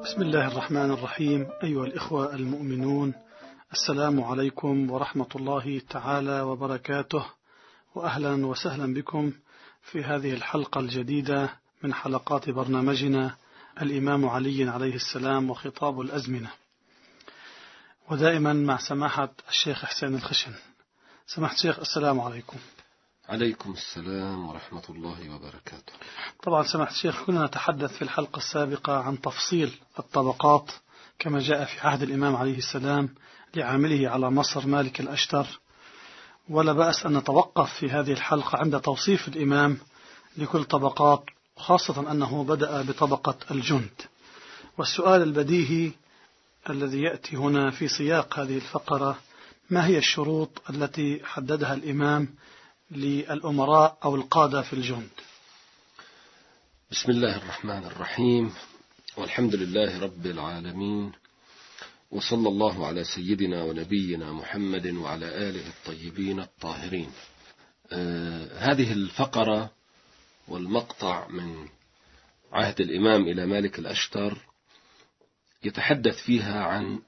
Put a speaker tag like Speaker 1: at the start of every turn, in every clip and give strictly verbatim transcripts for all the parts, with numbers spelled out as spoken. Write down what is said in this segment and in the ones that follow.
Speaker 1: بسم الله الرحمن الرحيم. أيها الإخوة المؤمنون، السلام عليكم ورحمة الله تعالى وبركاته، وأهلا وسهلا بكم في هذه الحلقة الجديدة من حلقات برنامجنا الإمام علي عليه السلام وخطاب الأزمنة، ودائما مع سماحة الشيخ حسين الخشن. سماحة الشيخ، السلام عليكم.
Speaker 2: عليكم السلام ورحمة الله وبركاته.
Speaker 1: طبعا سماحة الشيخ، كنا نتحدث في الحلقة السابقة عن تفصيل الطبقات كما جاء في عهد الإمام عليه السلام لعامله على مصر مالك الأشتر، ولا بأس أن نتوقف في هذه الحلقة عند توصيف الإمام لكل طبقات، خاصة أنه بدأ بطبقة الجند. والسؤال البديهي الذي يأتي هنا في سياق هذه الفقرة: ما هي الشروط التي حددها الإمام للأمراء أو القادة في الجند؟
Speaker 2: بسم الله الرحمن الرحيم، والحمد لله رب العالمين، وصلى الله على سيدنا ونبينا محمد وعلى آله الطيبين الطاهرين. آه هذه الفقرة والمقطع من عهد الإمام إلى مالك الأشتر يتحدث فيها عن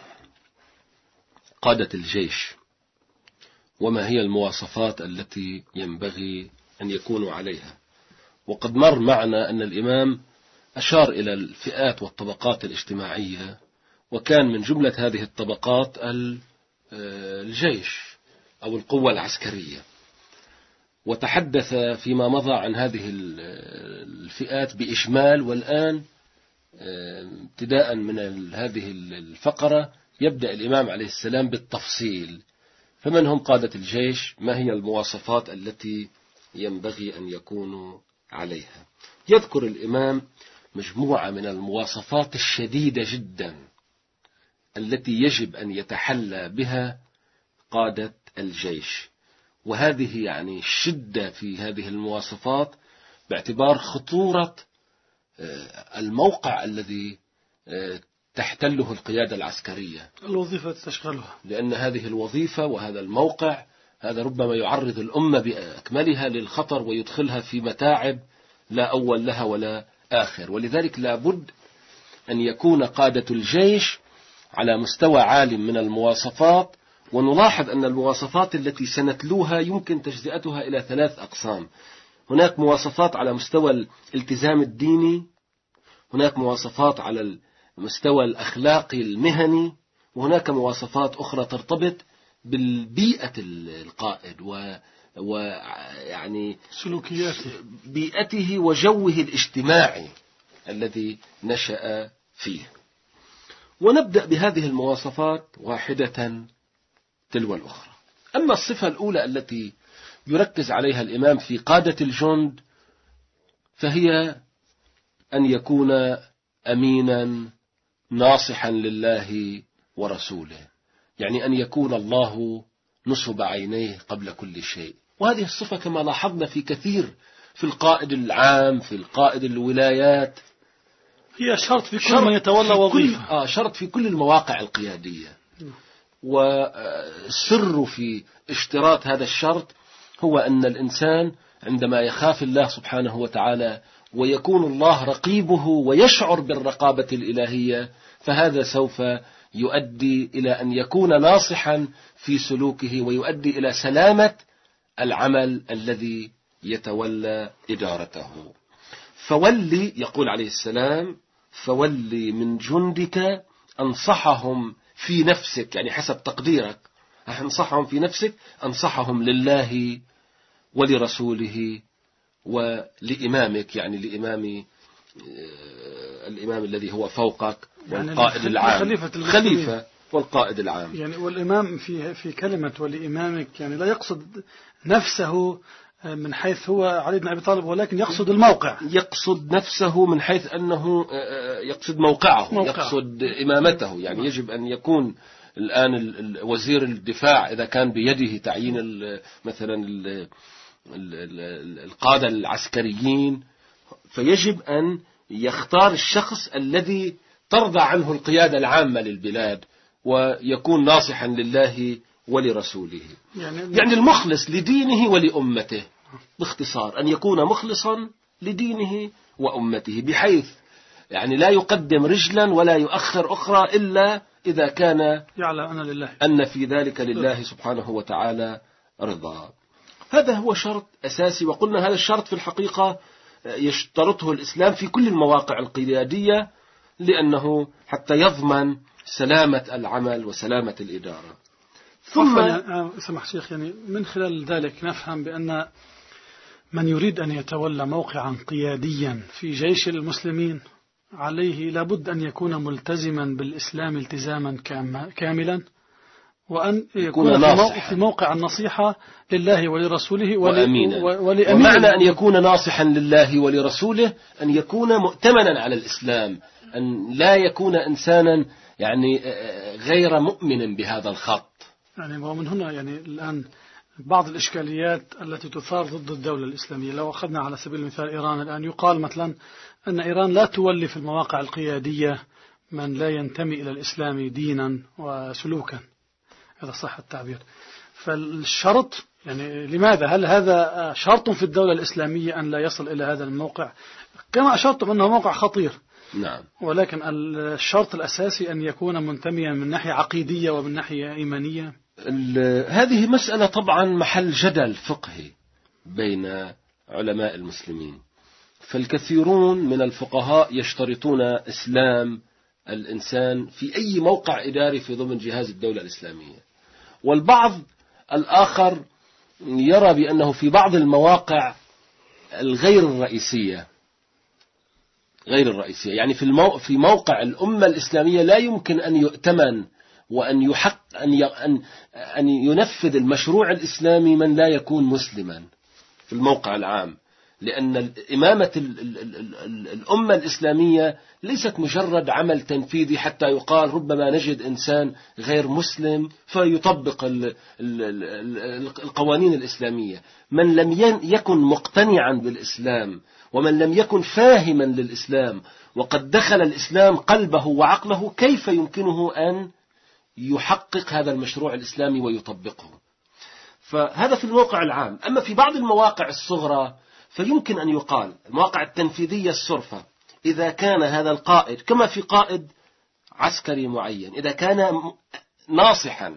Speaker 2: قادة الجيش، وما هي المواصفات التي ينبغي أن يكونوا عليها. وقد مر معنا أن الإمام أشار إلى الفئات والطبقات الاجتماعية، وكان من جملة هذه الطبقات الجيش أو القوة العسكرية، وتحدث فيما مضى عن هذه الفئات بإجمال. والآن ابتداء من هذه الفقرة يبدأ الإمام عليه السلام بالتفصيل. فمن هم قادة الجيش؟ ما هي المواصفات التي ينبغي أن يكونوا عليها؟ يذكر الإمام مجموعة من المواصفات الشديدة جدا التي يجب أن يتحلى بها قادة الجيش، وهذه يعني الشدة في هذه المواصفات باعتبار خطورة الموقع الذي تحتله القيادة العسكرية،
Speaker 1: الوظيفة تشغلها،
Speaker 2: لأن هذه الوظيفة وهذا الموقع هذا ربما يعرض الأمة بأكملها للخطر ويدخلها في متاعب لا أول لها ولا آخر. ولذلك لا بد أن يكون قادة الجيش على مستوى عال من المواصفات. ونلاحظ أن المواصفات التي سنتلوها يمكن تجزئتها إلى ثلاث أقسام. هناك مواصفات على مستوى الالتزام الديني، هناك مواصفات على المستوى الأخلاقي المهني، وهناك مواصفات أخرى ترتبط بالبيئة القائد و ويعني
Speaker 1: سلوكياته،
Speaker 2: بيئته وجوه الاجتماعي الذي نشأ فيه. ونبدأ بهذه المواصفات واحدة تلو الأخرى. أما الصفة الأولى التي يركز عليها الإمام في قادة الجند فهي أن يكون أمينا ناصحا لله ورسوله، يعني أن يكون الله نصب عينيه قبل كل شيء. وهذه الصفة كما لاحظنا في كثير في القائد العام، في القائد الولايات،
Speaker 1: هي شرط في كل من يتولى وظيفة.
Speaker 2: آه شرط في كل المواقع القيادية. والسر في اشتراط هذا الشرط هو أن الإنسان عندما يخاف الله سبحانه وتعالى ويكون الله رقيبه ويشعر بالرقابة الإلهية، فهذا سوف يؤدي إلى أن يكون ناصحا في سلوكه، ويؤدي إلى سلامة العمل الذي يتولى إدارته. فولي، يقول عليه السلام، فولي من جندك أنصحهم في نفسك، يعني حسب تقديرك أنصحهم في نفسك، أنصحهم لله ولرسوله ولإمامك، يعني لإمام الإمام الذي هو فوقك والقائد يعني العام، خليفة والقائد العام.
Speaker 1: يعني والإمام في في كلمة ولإمامك يعني لا يقصد نفسه من حيث هو علي بن أبي طالب، ولكن يقصد الموقع،
Speaker 2: يقصد نفسه من حيث أنه يقصد موقعه, موقعه. يقصد إمامته. يعني يجب أن يكون الآن وزير الدفاع إذا كان بيده تعيين مثلا القادة العسكريين، فيجب أن يختار الشخص الذي ترضى عنه القيادة العامة للبلاد ويكون ناصحا لله ولرسوله، يعني, يعني المخلص لدينه ولأمته. باختصار أن يكون مخلصا لدينه وأمته، بحيث يعني لا يقدم رجلا ولا يؤخر أخرى إلا إذا كان
Speaker 1: يعلم أن لله
Speaker 2: أن في ذلك لله سبحانه وتعالى رضا. هذا هو شرط أساسي، وقلنا هذا الشرط في الحقيقة يشترطه الإسلام في كل المواقع القيادية، لأنه حتى يضمن سلامة العمل وسلامة الإدارة.
Speaker 1: ثم سمح شيخ، يعني من خلال ذلك نفهم بأن من يريد أن يتولى موقعا قياديا في جيش المسلمين عليه لابد أن يكون ملتزما بالإسلام التزاما كاملا، وأن يكون في موقع النصيحة لله ولرسوله
Speaker 2: وأمينا. ومعنى أن يكون ناصحا لله ولرسوله أن يكون مؤتمنا على الإسلام، أن لا يكون إنسانا يعني غير مؤمن بهذا الخط.
Speaker 1: يعني ومن هنا يعني الآن بعض الإشكاليات التي تثار ضد الدولة الإسلامية، لو أخذنا على سبيل المثال إيران الآن، يقال مثلا أن إيران لا تولي في المواقع القيادية من لا ينتمي إلى الإسلام دينا وسلوكا، هذا صح التعبير. فالشرط يعني لماذا؟ هل هذا شرط في الدولة الإسلامية أن لا يصل إلى هذا الموقع؟ كما أشرتم أنه موقع خطير،
Speaker 2: نعم،
Speaker 1: ولكن الشرط الأساسي أن يكون منتميا من ناحية عقيدية ومن ناحية إيمانية.
Speaker 2: هذه مسألة طبعا محل جدل فقهي بين علماء المسلمين، فالكثيرون من الفقهاء يشترطون إسلام الإنسان في أي موقع إداري في ضمن جهاز الدولة الإسلامية، والبعض الآخر يرى بأنه في بعض المواقع الغير الرئيسية غير الرئيسية يعني في المو... في موقع الأمة الإسلامية لا يمكن أن يؤتمن وأن يحق أن ي... أن أن ينفذ المشروع الإسلامي من لا يكون مسلما في الموقع العام، لأن إمامة ال... ال... ال... ال... الأمة الإسلامية ليست مجرد عمل تنفيذي حتى يقال ربما نجد إنسان غير مسلم فيطبق ال... ال... ال... القوانين الإسلامية. من لم ين... يكن مقتنعا بالإسلام ومن لم يكن فاهما للإسلام وقد دخل الإسلام قلبه وعقله، كيف يمكنه أن يحقق هذا المشروع الإسلامي ويطبقه؟ فهذا في الموقع العام. أما في بعض المواقع الصغرى فيمكن أن يقال المواقع التنفيذية الصرفة، إذا كان هذا القائد كما في قائد عسكري معين إذا كان ناصحا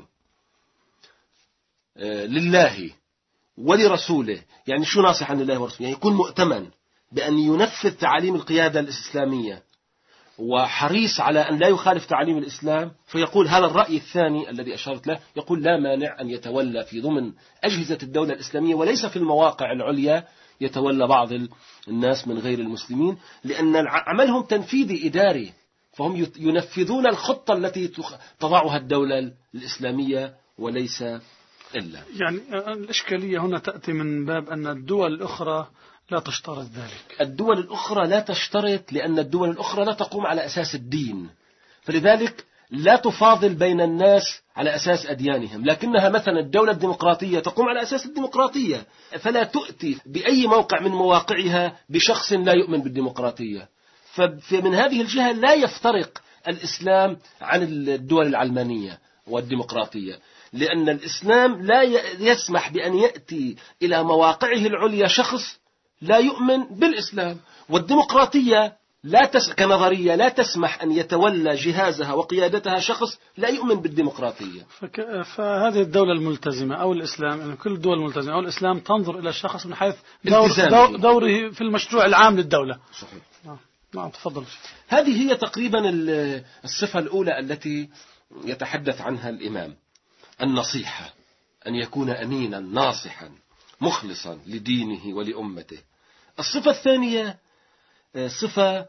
Speaker 2: لله ولرسوله، يعني شو ناصحا لله ورسوله؟ يعني يكون مؤتمن بأن ينفذ تعاليم القيادة الإسلامية وحريص على أن لا يخالف تعاليم الإسلام، فيقول هذا الرأي الثاني الذي أشرت له، يقول لا مانع أن يتولى في ضمن أجهزة الدولة الإسلامية وليس في المواقع العليا يتولى بعض الناس من غير المسلمين، لأن عملهم تنفيذي إداري، فهم ينفذون الخطة التي تضعها الدولة الإسلامية وليس إلا.
Speaker 1: يعني الإشكالية هنا تأتي من باب أن الدول الأخرى لا تشترط ذلك.
Speaker 2: الدول الأخرى لا تشترط لأن الدول الأخرى لا تقوم على أساس الدين، فلذلك لا تفاضل بين الناس على أساس أديانهم، لكنها مثلا الدولة الديمقراطية تقوم على أساس الديمقراطية، فلا تؤتي بأي موقع من مواقعها بشخص لا يؤمن بالديمقراطية. فمن هذه الجهة لا يفترق الإسلام عن الدول العلمانية والديمقراطية، لأن الإسلام لا يسمح بأن يأتي إلى مواقعه العليا شخص لا يؤمن بالإسلام، والديمقراطية لا تس... كنظرية لا تسمح أن يتولى جهازها وقيادتها شخص لا يؤمن بالديمقراطية.
Speaker 1: فك... فهذه الدولة الملتزمة أو الإسلام، يعني كل الدول الملتزمة أو الإسلام تنظر إلى الشخص من حيث دور... دور... دوره في المشروع العام للدولة.
Speaker 2: صحيح.
Speaker 1: نعم نعم تفضل.
Speaker 2: هذه هي تقريبا الصفة الأولى التي يتحدث عنها الإمام، النصيحة، أن يكون أمينا ناصحا مخلصا لدينه ولأمته. الصفة الثانية صفة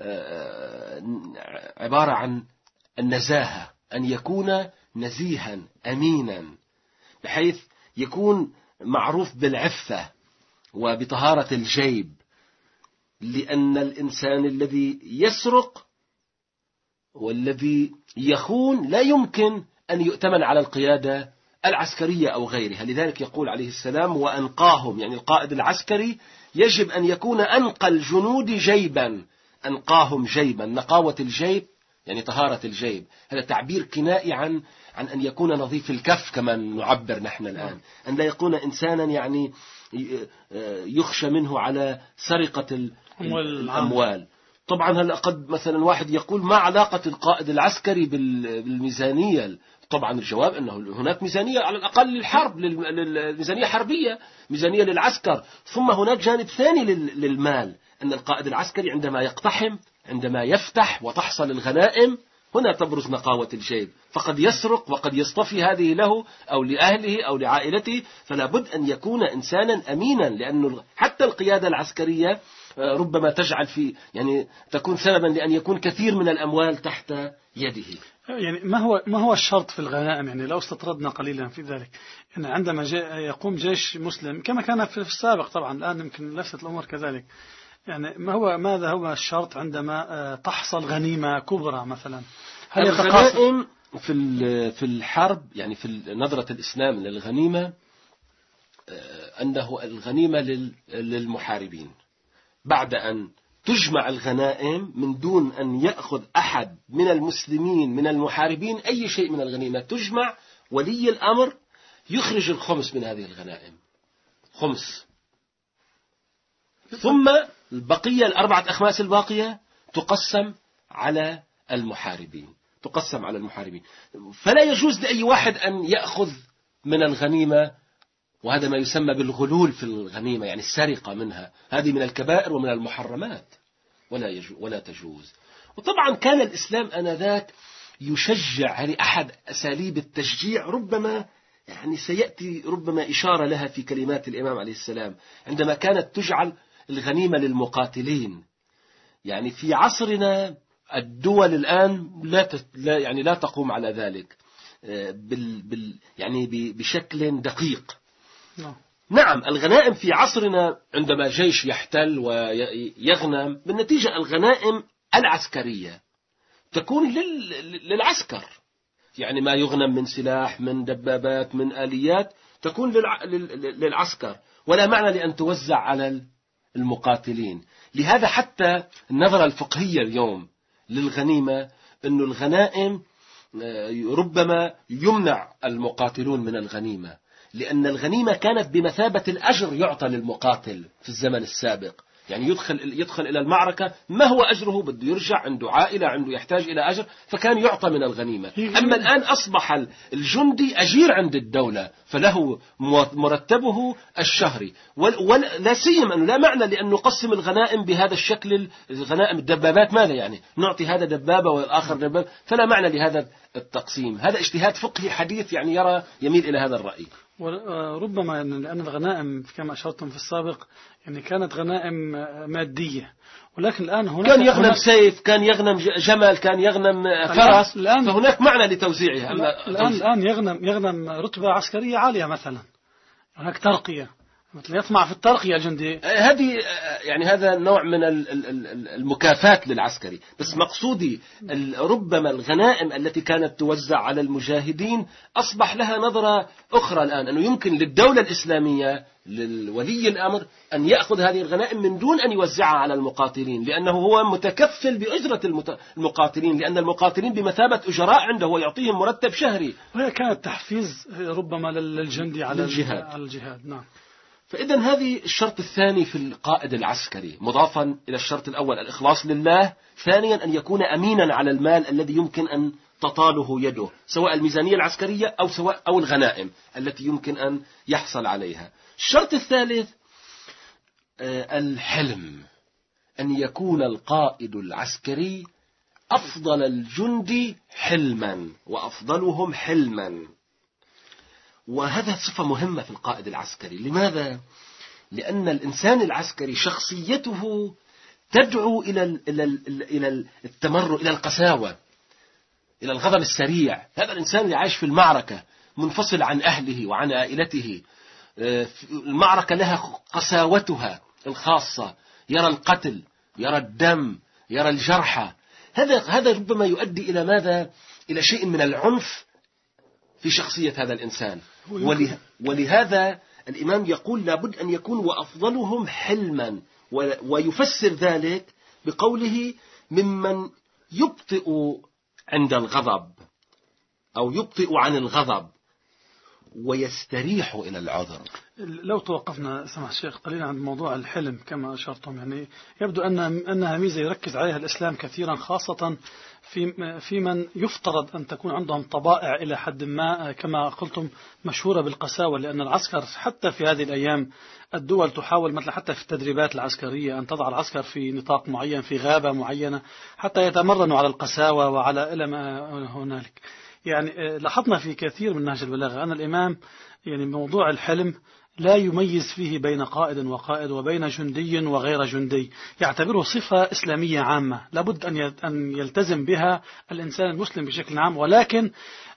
Speaker 2: عبارة عن النزاهة، أن يكون نزيها أمينا بحيث يكون معروف بالعفة وبطهارة الجيب، لأن الإنسان الذي يسرق والذي يخون لا يمكن أن يؤتمن على القيادة العسكرية أو غيرها. لذلك يقول عليه السلام وأنقاهم، يعني القائد العسكري يجب أن يكون أنقى الجنود جيبا، أنقاهم جيبا، نقاوة الجيب يعني طهارة الجيب، هذا تعبير كنائي عن عن أن يكون نظيف الكف كما نعبر نحن الآن، أن لا يكون إنسانا يعني يخشى منه على سرقة الأموال. طبعا هلا قد مثلا واحد يقول ما علاقة القائد العسكري بالميزانية؟ طبعا الجواب أنه هناك ميزانية على الأقل للحرب، للميزانية حربية، ميزانية للعسكر. ثم هناك جانب ثاني للمال، أن القائد العسكري عندما يقتحم، عندما يفتح وتحصل الغنائم، هنا تبرز نقاوة الجيب، فقد يسرق وقد يصطفي هذه له أو لأهله أو لعائلته. فلا بد أن يكون إنسانا أمينا، لأنه حتى القيادة العسكرية ربما تجعل في يعني تكون سببا لأن يكون كثير من الأموال تحت يده.
Speaker 1: يعني ما هو ما هو الشرط في الغنائم؟ يعني لو استطردنا قليلا في ذلك، يعني عندما يقوم جيش مسلم كما كان في السابق، طبعا الآن يمكن ليست الأمور كذلك، يعني ما هو ماذا هو الشرط عندما تحصل غنيمة كبرى مثلا؟ هل
Speaker 2: الغنائم في في الحرب، يعني في نظرة الإسلام للغنيمة، أنه الغنيمة للمحاربين بعد أن تجمع الغنائم من دون أن يأخذ أحد من المسلمين من المحاربين أي شيء من الغنيمة، تجمع، ولي الأمر يخرج الخمس من هذه الغنائم، خمس، ثم البقية الأربعة أخماس الباقية تقسم على المحاربين، تقسم على المحاربين. فلا يجوز لأي واحد أن يأخذ من الغنيمة، وهذا ما يسمى بالغلول في الغنيمة، يعني السرقة منها، هذه من الكبائر ومن المحرمات، ولا يجوز ولا تجوز. وطبعا كان الإسلام آنذاك يشجع، هذه أحد أساليب التشجيع، ربما يعني سيأتي ربما إشارة لها في كلمات الإمام عليه السلام عندما كانت تجعل الغنيمة للمقاتلين. يعني في عصرنا الدول الآن لا لا يعني لا تقوم على ذلك بال بال يعني بشكل دقيق. نعم الغنائم في عصرنا عندما جيش يحتل ويغنم، بالنتيجة الغنائم العسكرية تكون للعسكر، يعني ما يغنم من سلاح، من دبابات، من آليات، تكون للعسكر، ولا معنى لأن توزع على المقاتلين. لهذا حتى النظرة الفقهية اليوم للغنيمة أن الغنائم ربما يمنع المقاتلون من الغنيمة، لأن الغنيمة كانت بمثابة الأجر يعطى للمقاتل في الزمن السابق. يعني يدخل يدخل إلى المعركة، ما هو أجره؟ بده يرجع، عنده عائلة، عنده يحتاج إلى أجر، فكان يعطى من الغنيمة. أما الآن أصبح الجندي أجير عند الدولة، فله مرتبه الشهري، ولا سيما أنه لا معنى لأن نقسم الغنائم بهذا الشكل، الغنائم الدبابات ماذا يعني؟ نعطي هذا دبابة والآخر دبابة، فلا معنى لهذا التقسيم. هذا اجتهاد فقهي حديث يعني يرى يميل إلى هذا الرأي.
Speaker 1: وربما لأن الغنائم كما أشرتم في السابق يعني كانت غنائم مادية، ولكن الآن هناك
Speaker 2: كان يغنم هناك سيف، كان يغنم جمل، كان يغنم فرس، فهناك معنى لتوزيعها.
Speaker 1: الآن الآن يغنم يغنم رتبة عسكرية عالية مثلا، هناك ترقية، مثل يطمع في الترقية الجندي.
Speaker 2: هذه يعني هذا نوع من المكافاة للعسكري. بس مقصودي ربما الغنائم التي كانت توزع على المجاهدين أصبح لها نظرة أخرى الآن، أنه يمكن للدولة الإسلامية، للولي الأمر، أن يأخذ هذه الغنائم من دون أن يوزعها على المقاتلين، لأنه هو متكفل بأجرة المقاتلين، لأن المقاتلين بمثابة أجراء عنده ويعطيهم مرتب شهري.
Speaker 1: وهي كانت تحفيز ربما للجندي على الجهاد, على الجهاد. نعم.
Speaker 2: فإذا هذه الشرط الثاني في القائد العسكري، مضافا إلى الشرط الأول الإخلاص لله، ثانيا أن يكون أمينا على المال الذي يمكن أن تطاله يده، سواء الميزانية العسكرية أو سواء أو الغنائم التي يمكن أن يحصل عليها. الشرط الثالث الحلم، أن يكون القائد العسكري أفضل الجند حلما وأفضلهم حلما. وهذا صفة مهمة في القائد العسكري. لماذا؟ لأن الإنسان العسكري شخصيته تدعو إلى إلى التمرد، إلى القساوة، إلى الغضب السريع. هذا الإنسان اللي عايش في المعركة منفصل عن أهله وعن عائلته، المعركة لها قساوتها الخاصة، يرى القتل، يرى الدم، يرى الجرحى. هذا هذا ربما يؤدي إلى ماذا؟ إلى شيء من العنف في شخصية هذا الإنسان. ولهذا الإمام يقول لابد أن يكون وأفضلهم حلما، ويفسر ذلك بقوله ممن يبطئ عند الغضب أو يبطئ عن الغضب. ويستريح إلى العذر.
Speaker 1: لو توقفنا سمح الشيخ قليلا عن موضوع الحلم كما أشرتم، يعني يبدو أن أنها ميزة يركز عليها الإسلام كثيرا، خاصة في في من يفترض أن تكون عندهم طبائع إلى حد ما كما قلتم مشهورة بالقساوة، لأن العسكر حتى في هذه الأيام الدول تحاول مثل حتى في التدريبات العسكرية أن تضع العسكر في نطاق معين في غابة معينة حتى يتمرنوا على القساوة وعلى إلى ما هنالك. يعني لاحظنا في كثير من نهج البلاغة أن الإمام يعني موضوع الحلم لا يميز فيه بين قائد وقائد وبين جندي وغير جندي، يعتبره صفة إسلامية عامة لابد أن يلتزم بها الإنسان المسلم بشكل عام، ولكن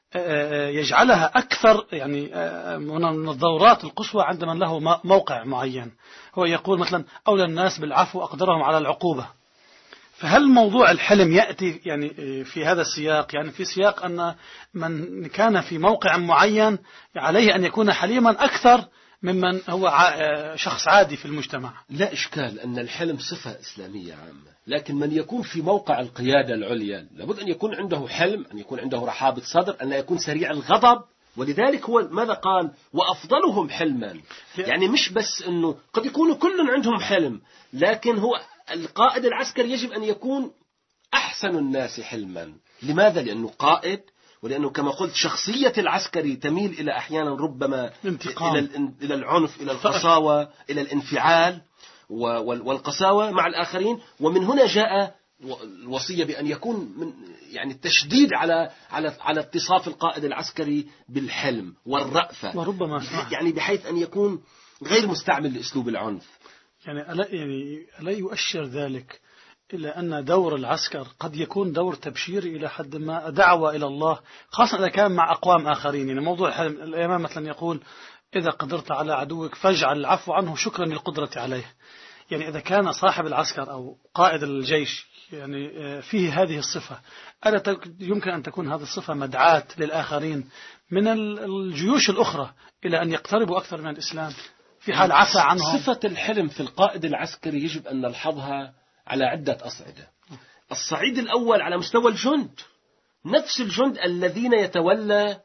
Speaker 1: يجعلها أكثر يعني من الضرورات القصوى عند من له موقع معين. هو يقول مثلا أولى الناس بالعفو أقدرهم على العقوبة. فهل موضوع الحلم يأتي يعني في هذا السياق، يعني في سياق أن من كان في موقع معين عليه أن يكون حليما أكثر ممن هو شخص عادي في المجتمع؟
Speaker 2: لا إشكال أن الحلم صفة إسلامية عامة، لكن من يكون في موقع القيادة العليا لابد أن يكون عنده حلم، أن يكون عنده رحابة صدر، أن لا يكون سريع الغضب. ولذلك هو ماذا قال؟ وأفضلهم حلما. يعني مش بس أنه قد يكونوا كل عندهم حلم، لكن هو القائد العسكري يجب أن يكون أحسن الناس حلما. لماذا؟ لأنه قائد، ولأنه كما قلت شخصية العسكري تميل إلى أحيانا ربما إلى إلى العنف، إلى القساوة، إلى الانفعال والقساوة مع الآخرين. ومن هنا جاء الوصية بأن يكون من يعني التشديد على على على اتصاف القائد العسكري بالحلم والرأفة،
Speaker 1: وربما
Speaker 2: يعني بحيث أن يكون غير مستعمل لأسلوب العنف.
Speaker 1: يعني ألا يعني ألا يؤشر ذلك إلى أن دور العسكر قد يكون دور تبشيري إلى حد ما، دعوة إلى الله، خاصة إذا كان مع أقوام آخرين. يعني موضوع الحلم الإمام مثلا يقول إذا قدرت على عدوك فاجعل العفو عنه شكرا للقدرة عليه. يعني إذا كان صاحب العسكر أو قائد الجيش يعني فيه هذه الصفة، ألا يمكن أن تكون هذه الصفة مدعاة للآخرين من الجيوش الأخرى إلى أن يقتربوا أكثر من الإسلام في حال عفى عنهم؟
Speaker 2: صفة الحلم في القائد العسكري يجب أن نلحظها على عدة أصعدة. الصعيد الأول على مستوى الجند، نفس الجند الذين يتولى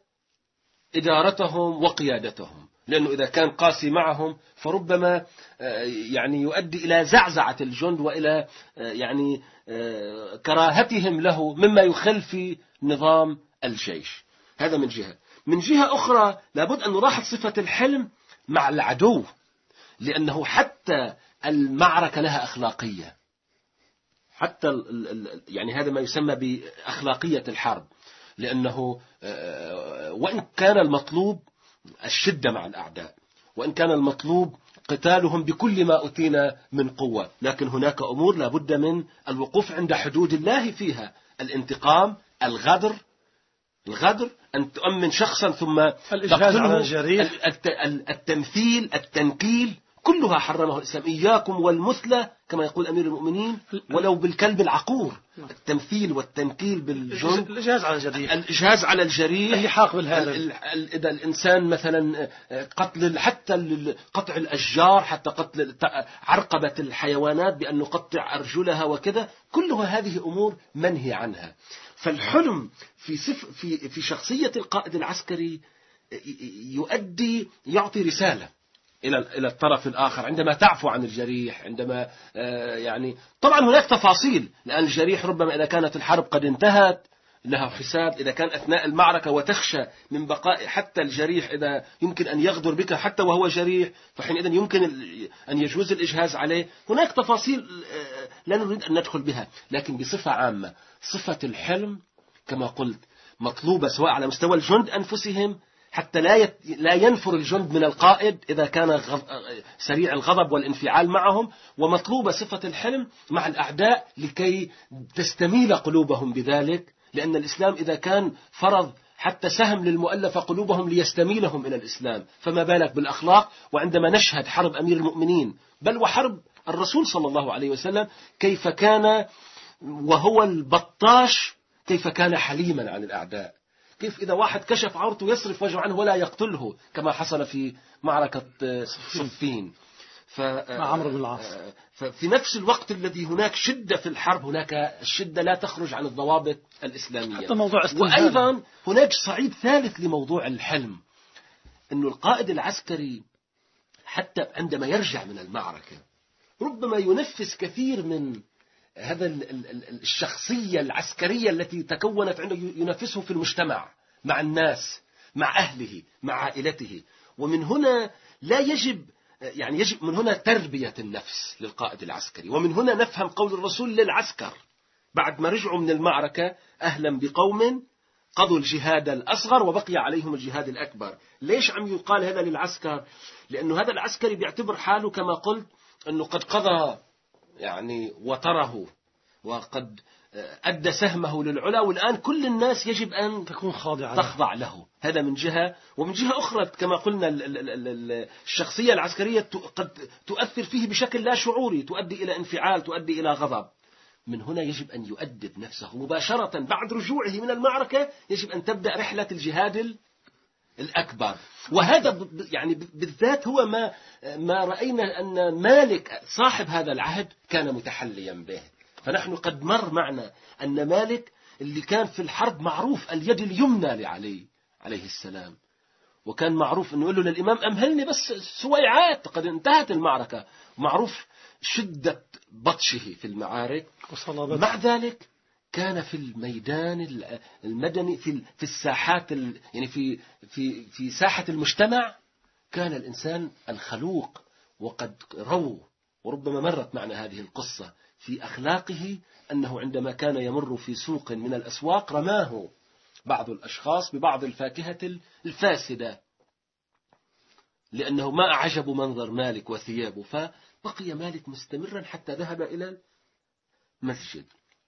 Speaker 2: إدارتهم وقيادتهم، لأنه إذا كان قاسي معهم فربما يعني يؤدي إلى زعزعة الجند وإلى يعني كراهتهم له مما يخل في نظام الجيش. هذا من جهة. من جهة أخرى لابد أن نلاحظ صفة الحلم مع العدو، لأنه حتى المعركة لها أخلاقية، حتى يعني هذا ما يسمى بأخلاقية الحرب، لأنه وإن كان المطلوب الشدة مع الأعداء، وإن كان المطلوب قتالهم بكل ما أتينا من قوة، لكن هناك أمور لابد من الوقوف عند حدود الله فيها. الانتقام، الغدر الغدر أن تؤمن شخصا ثم
Speaker 1: الإجهاز على الجريح،
Speaker 2: التمثيل، التنكيل، كلها حرمه الإسلام. إياكم والمثلى كما يقول أمير المؤمنين ولو بالكلب العقور. التمثيل والتنكيل بالجند،
Speaker 1: الإجهاز على الجريح،
Speaker 2: الإجهاز على الجريح،
Speaker 1: اللحاق بالهارب.
Speaker 2: إذا الإنسان مثلا قتل، حتى قطع الأشجار، حتى قتل عرقبة الحيوانات بأن نقطع أرجلها وكذا، كلها هذه أمور منهي عنها. فالحلم في صف في في شخصية القائد العسكري يؤدي يعطي رسالة إلى إلى الطرف الآخر عندما تعفو عن الجريح، عندما يعني طبعا هناك تفاصيل، لأن الجريح ربما إذا كانت الحرب قد انتهت لها حساب، إذا كان أثناء المعركة وتخشى من بقاء حتى الجريح إذا يمكن أن يغدر بك حتى وهو جريح، فحينئذ يمكن أن يجوز الإجهاز عليه. هناك تفاصيل لا نريد أن ندخل بها، لكن بصفة عامة صفة الحلم كما قلت مطلوبة سواء على مستوى الجند أنفسهم حتى لا لا ينفر الجند من القائد إذا كان سريع الغضب والانفعال معهم، ومطلوبة صفة الحلم مع الأعداء لكي تستميل قلوبهم بذلك، لأن الإسلام إذا كان فرض حتى سهم للمؤلف قلوبهم ليستميلهم إلى الإسلام، فما بالك بالأخلاق. وعندما نشهد حرب أمير المؤمنين بل وحرب الرسول صلى الله عليه وسلم كيف كان وهو البطاش، كيف كان حليما عن الأعداء، كيف إذا واحد كشف عورته يصرف وجهه عنه ولا يقتله كما حصل في معركة صفين
Speaker 1: مع عمرو بن العاص.
Speaker 2: ففي نفس الوقت الذي هناك شدة في الحرب هناك الشدة لا تخرج عن الضوابط الإسلامية.
Speaker 1: حتى موضوع
Speaker 2: وأيضا هناك صعيد ثالث لموضوع الحلم، أن القائد العسكري حتى عندما يرجع من المعركة ربما ينفذ كثير من هذا الشخصية العسكرية التي تكونت عنده، ينفذه في المجتمع مع الناس، مع أهله، مع عائلته. ومن هنا لا يجب يعني يجب من هنا تربية النفس للقائد العسكري. ومن هنا نفهم قول الرسول للعسكر بعد ما رجعوا من المعركة: أهلا بقوم قضوا الجهاد الأصغر وبقي عليهم الجهاد الأكبر. ليش عم يقال هذا للعسكر؟ لأنه هذا العسكري بيعتبر حاله كما قلت أنه قد قضى يعني وطره وقد أدى سهمه للعلا، والآن كل الناس يجب أن
Speaker 1: تكون خاضعة
Speaker 2: تخضع له. هذا من جهة. ومن جهة أخرى كما قلنا الشخصية العسكرية قد تؤثر فيه بشكل لا شعوري، تؤدي إلى انفعال، تؤدي إلى غضب. من هنا يجب أن يؤدب نفسه مباشرة بعد رجوعه من المعركة. يجب أن تبدأ رحلة الجهاد الأكبر. وهذا يعني بالذات هو ما ما رأينا أن مالك صاحب هذا العهد كان متحليا به. فنحن قد مر معنا أن مالك اللي كان في الحرب معروف اليد اليمنى لعلي عليه السلام، وكان معروف أنه يقول له للإمام: أمهلني بس سويعات قد انتهت المعركة. معروف شدة بطشه في المعارك. مع ذلك كان في الميدان المدني، في في الساحات يعني في في في ساحة المجتمع كان الإنسان الخلوق. وقد رووا وربما مرت معنا هذه القصة في أخلاقه أنه عندما كان يمر في سوق من الأسواق رماه بعض الأشخاص ببعض الفاكهة الفاسدة لأنه ما أعجب منظر مالك وثيابه. فبقي مالك مستمرا حتى ذهب إلى المسجد.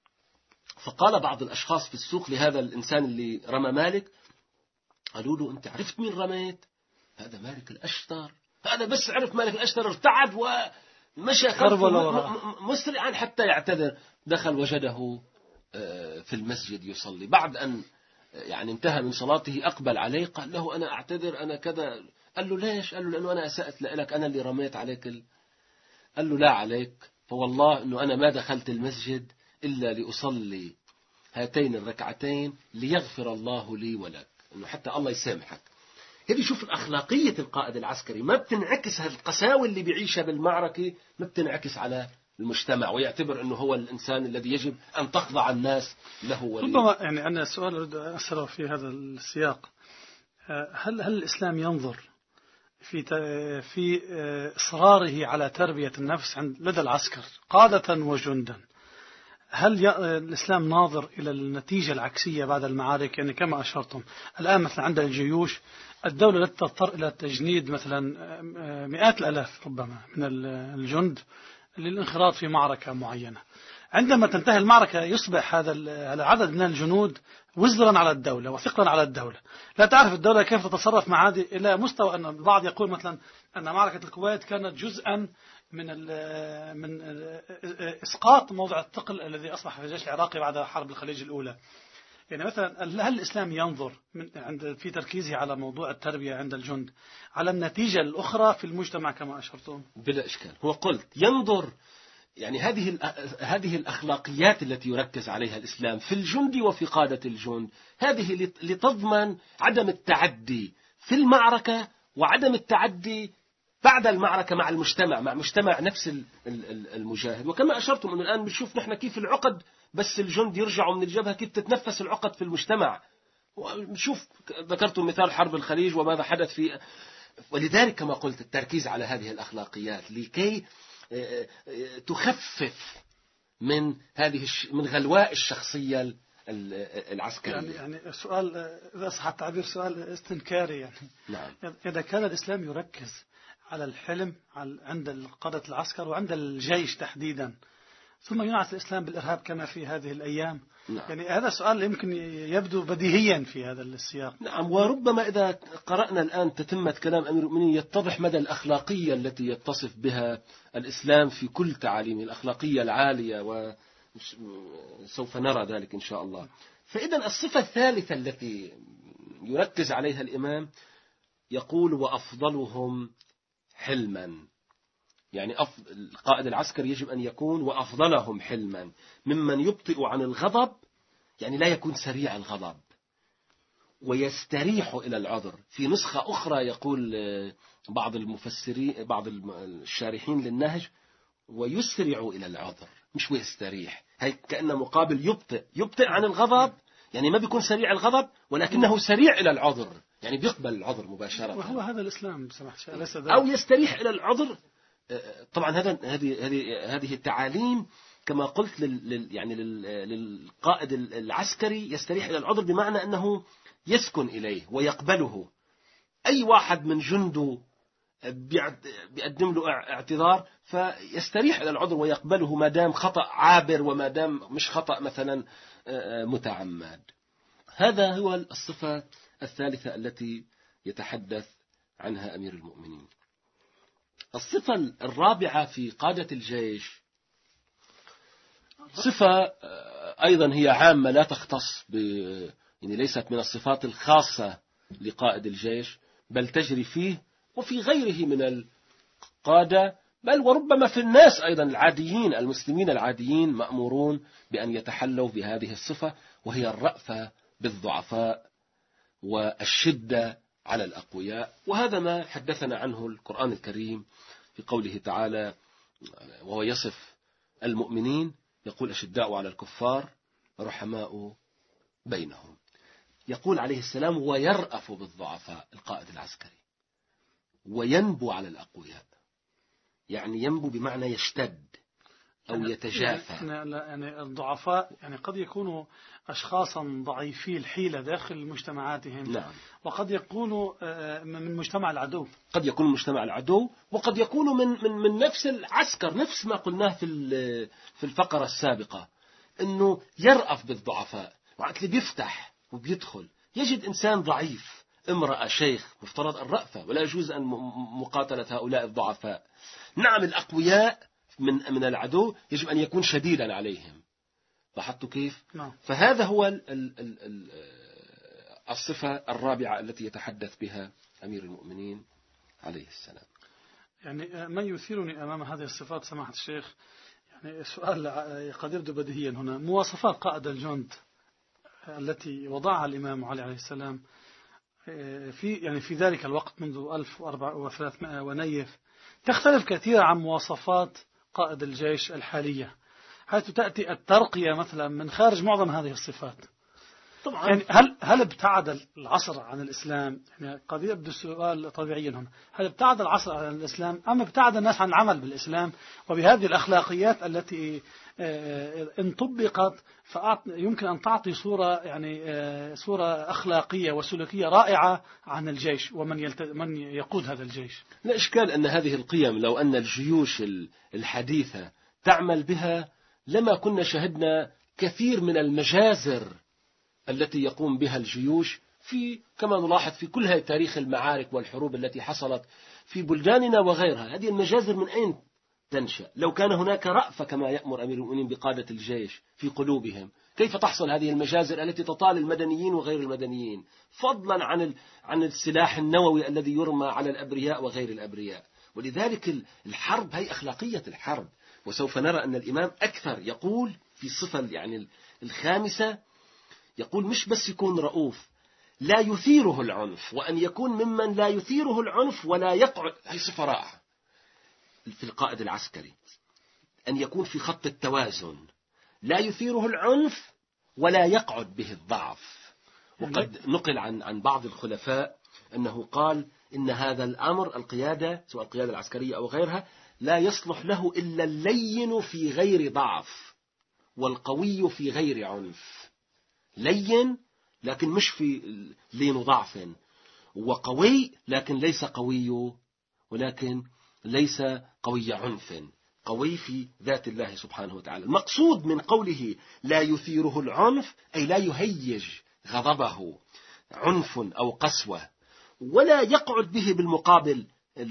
Speaker 2: فقال بعض الأشخاص في السوق لهذا الإنسان اللي رمى مالك، قالوا له: أنت عرفت مين رميت؟ هذا مالك الأشتر. هذا بس عرف مالك الأشتر ارتعد ومشى خلفه مسرعا حتى يعتذر. دخل وجده في المسجد يصلي. بعد أن يعني انتهى من صلاته أقبل عليه، قال له: أنا أعتذر، أنا كذا. قال له: ليش؟ قال له: لأنه أنا أسأت لك، أنا اللي رميت عليك ال... قال له: لا عليك، فوالله أنه أنا ما دخلت المسجد إلا لأصلي هاتين الركعتين ليغفر الله لي ولك، أنه حتى الله يسامحك. هذه شوف الأخلاقية القائد العسكري، ما بتنعكس هالقساوة اللي بيعيشها بالمعركة، ما بتنعكس على المجتمع، ويعتبر أنه هو الإنسان الذي يجب أن تخضع الناس له وليه.
Speaker 1: ربما يعني أنا السؤال أريد أسأله في هذا السياق: هل هل الإسلام ينظر في في إصراره على تربية النفس عند لدى العسكر قادة وجندا؟ هل الإسلام ناظر إلى النتيجة العكسية بعد المعارك؟ يعني كما أشرتم الآن مثلا عند الجيوش الدولة التي تضطر إلى تجنيد مثلا مئات الآلاف ربما من الجند للانخراط في معركة معينة، عندما تنتهي المعركة يصبح هذا العدد من الجنود وزرا على الدولة وثقلا على الدولة. لا تعرف الدولة كيف تتصرف مع هذه، إلى مستوى أن البعض يقول مثلا أن معركة الكويت كانت جزءا من من إسقاط موضع الثقل الذي أصبح في الجيش العراقي بعد حرب الخليج الأولى. يعني مثلا هل الإسلام ينظر من عند في تركيزه على موضوع التربية عند الجند على النتيجة الأخرى في المجتمع كما أشرتم؟
Speaker 2: بلا إشكال. هو قلت ينظر يعني هذه هذه الأخلاقيات التي يركز عليها الإسلام في الجند وفي قادة الجند، هذه لتضمن عدم التعدي في المعركة وعدم التعدي بعد المعركة مع المجتمع، مع مجتمع نفس المجاهد. وكما أشرتم أنه الآن بنشوف نحن كيف العقد بس الجند يرجعوا من الجبهة كيف تتنفس العقد في المجتمع. ونشوف ذكرتم مثال حرب الخليج وماذا حدث في. ولذلك كما قلت التركيز على هذه الأخلاقيات لكي تخفف من هذه من غلواء الشخصية العسكرية.
Speaker 1: يعني يعني سؤال إذا صح التعبير سؤال استنكاري يعني.
Speaker 2: نعم.
Speaker 1: إذا كان الإسلام يركز على الحلم عند قادة العسكر وعند الجيش تحديدا، ثم ينعت الإسلام بالإرهاب كما في هذه الأيام.
Speaker 2: نعم.
Speaker 1: يعني هذا سؤال يمكن يبدو بديهيا في هذا السياق.
Speaker 2: نعم. وربما إذا قرأنا الآن تتمة كلام أمير المؤمنين يتضح مدى الأخلاقية التي يتصف بها الإسلام في كل تعاليمه، الأخلاقية العالية، وسوف نرى ذلك إن شاء الله. فإذا الصفة الثالثة التي يركز عليها الإمام يقول: وأفضلهم حلما. يعني القائد العسكري يجب أن يكون وأفضلهم حلما، ممن يبطئ عن الغضب، يعني لا يكون سريع الغضب، ويستريح إلى العذر. في نسخة أخرى يقول بعض المفسرين بعض الشارحين للنهج ويسرع إلى العذر، مش ويستريح. هي كأنه مقابل يبطئ يبطئ عن الغضب، يعني ما بيكون سريع الغضب ولكنه سريع إلى العذر، يعني بيقبل العذر مباشرة.
Speaker 1: وهو هذا الإسلام سمحت أليس ذلك؟
Speaker 2: أو يستريح إلى العذر. طبعا هذا هذه هذه هذه التعاليم كما قلت لل يعني للقائد العسكري يستريح إلى العذر بمعنى أنه يسكن إليه ويقبله. أي واحد من جنده بيقدم له اعتذار فيستريح إلى العذر ويقبله ما دام خطأ عابر وما دام مش خطأ مثلا متعمد. هذا هو الصفة الثالثة التي يتحدث عنها أمير المؤمنين. الصفة الرابعة في قادة الجيش صفة أيضا هي عامة لا تختص ب يعني ليست من الصفات الخاصة لقائد الجيش، بل تجري فيه وفي غيره من القادة، بل وربما في الناس أيضا العاديين المسلمين العاديين مأمورون بأن يتحلوا بهذه الصفة، وهي الرأفة بالضعفاء والشدة على الأقوياء. وهذا ما حدثنا عنه القرآن الكريم في قوله تعالى وهو يصف المؤمنين، يقول أشداء على الكفار رحماء بينهم. يقول عليه السلام ويرأف بالضعفاء القائد العسكري، وينبو على الأقوياء، يعني ينبو بمعنى يشتد أو يتجافى.
Speaker 1: يعني, يعني الضعفاء يعني قد يكونوا أشخاصا ضعيفي الحيلة داخل مجتمعاتهم.
Speaker 2: نعم. وقد
Speaker 1: يكونوا من مجتمع العدو،
Speaker 2: قد يكون مجتمع العدو، وقد يكونوا من من من نفس العسكر، نفس ما قلناه في في الفقرة السابقة، إنه يرأف بالضعفاء. وقت اللي بيفتح وبيدخل يجد إنسان ضعيف، امرأة، شيخ، مفترض الرأفة ولا يجوز أن مقاتلة هؤلاء الضعفاء. نعم الأقوياء من من العدو يجب أن يكون شديدا عليهم. لاحظتوا كيف؟
Speaker 1: نعم.
Speaker 2: فهذا هو ال ال ال الصفة الرابعة التي يتحدث بها أمير المؤمنين عليه السلام.
Speaker 1: يعني ما يثيرني أمام هذه الصفات سماحة الشيخ، يعني سؤال قد يبدو بديهيا هنا. مواصفات قائد الجند التي وضعها الإمام علي عليه السلام في يعني في ذلك الوقت منذ ألف وثلاثمائة ونيف تختلف كثيرا عن مواصفات قائد الجيش الحالية، حيث تأتي الترقية مثلا من خارج معظم هذه الصفات.
Speaker 2: طبعا
Speaker 1: يعني هل هل ابتعد العصر عن الإسلام؟ يعني قد يبدو السؤال طبيعيا هنا، هل ابتعد العصر عن الإسلام أم ابتعد الناس عن العمل بالإسلام وبهذه الأخلاقيات التي إن طبقت يمكن أن تعطي صورة يعني صورة أخلاقية وسلوكية رائعة عن الجيش ومن يلت... من يقود هذا الجيش؟
Speaker 2: لا إشكال أن هذه القيم لو أن الجيوش الحديثة تعمل بها لما كنا شهدنا كثير من المجازر التي يقوم بها الجيوش في كما نلاحظ في كل هذه تاريخ المعارك والحروب التي حصلت في بلداننا وغيرها. هذه المجازر من أين تنشأ؟ لو كان هناك رأفة كما يأمر أمير المؤمنين بقادة الجيش في قلوبهم، كيف تحصل هذه المجازر التي تطال المدنيين وغير المدنيين، فضلا عن عن السلاح النووي الذي يرمى على الأبرياء وغير الأبرياء؟ ولذلك الحرب هي أخلاقية الحرب. وسوف نرى أن الإمام أكثر يقول في الصفة يعني الخامسة، يقول مش بس يكون رؤوف، لا يثيره العنف، وأن يكون ممن لا يثيره العنف ولا يقعد. هي صفة رائعة في القائد العسكري، أن يكون في خط التوازن، لا يثيره العنف ولا يقعد به الضعف. وقد نقل عن عن بعض الخلفاء أنه قال إن هذا الأمر القيادة سواء القيادة العسكرية أو غيرها لا يصلح له إلا اللين في غير ضعف والقوي في غير عنف. لين لكن مش في لين ضعف، وقوي لكن ليس قوي ولكن ليس قوي عنف، قوي في ذات الله سبحانه وتعالى. المقصود من قوله لا يثيره العنف أي لا يهيج غضبه عنف أو قسوة، ولا يقعد به بالمقابل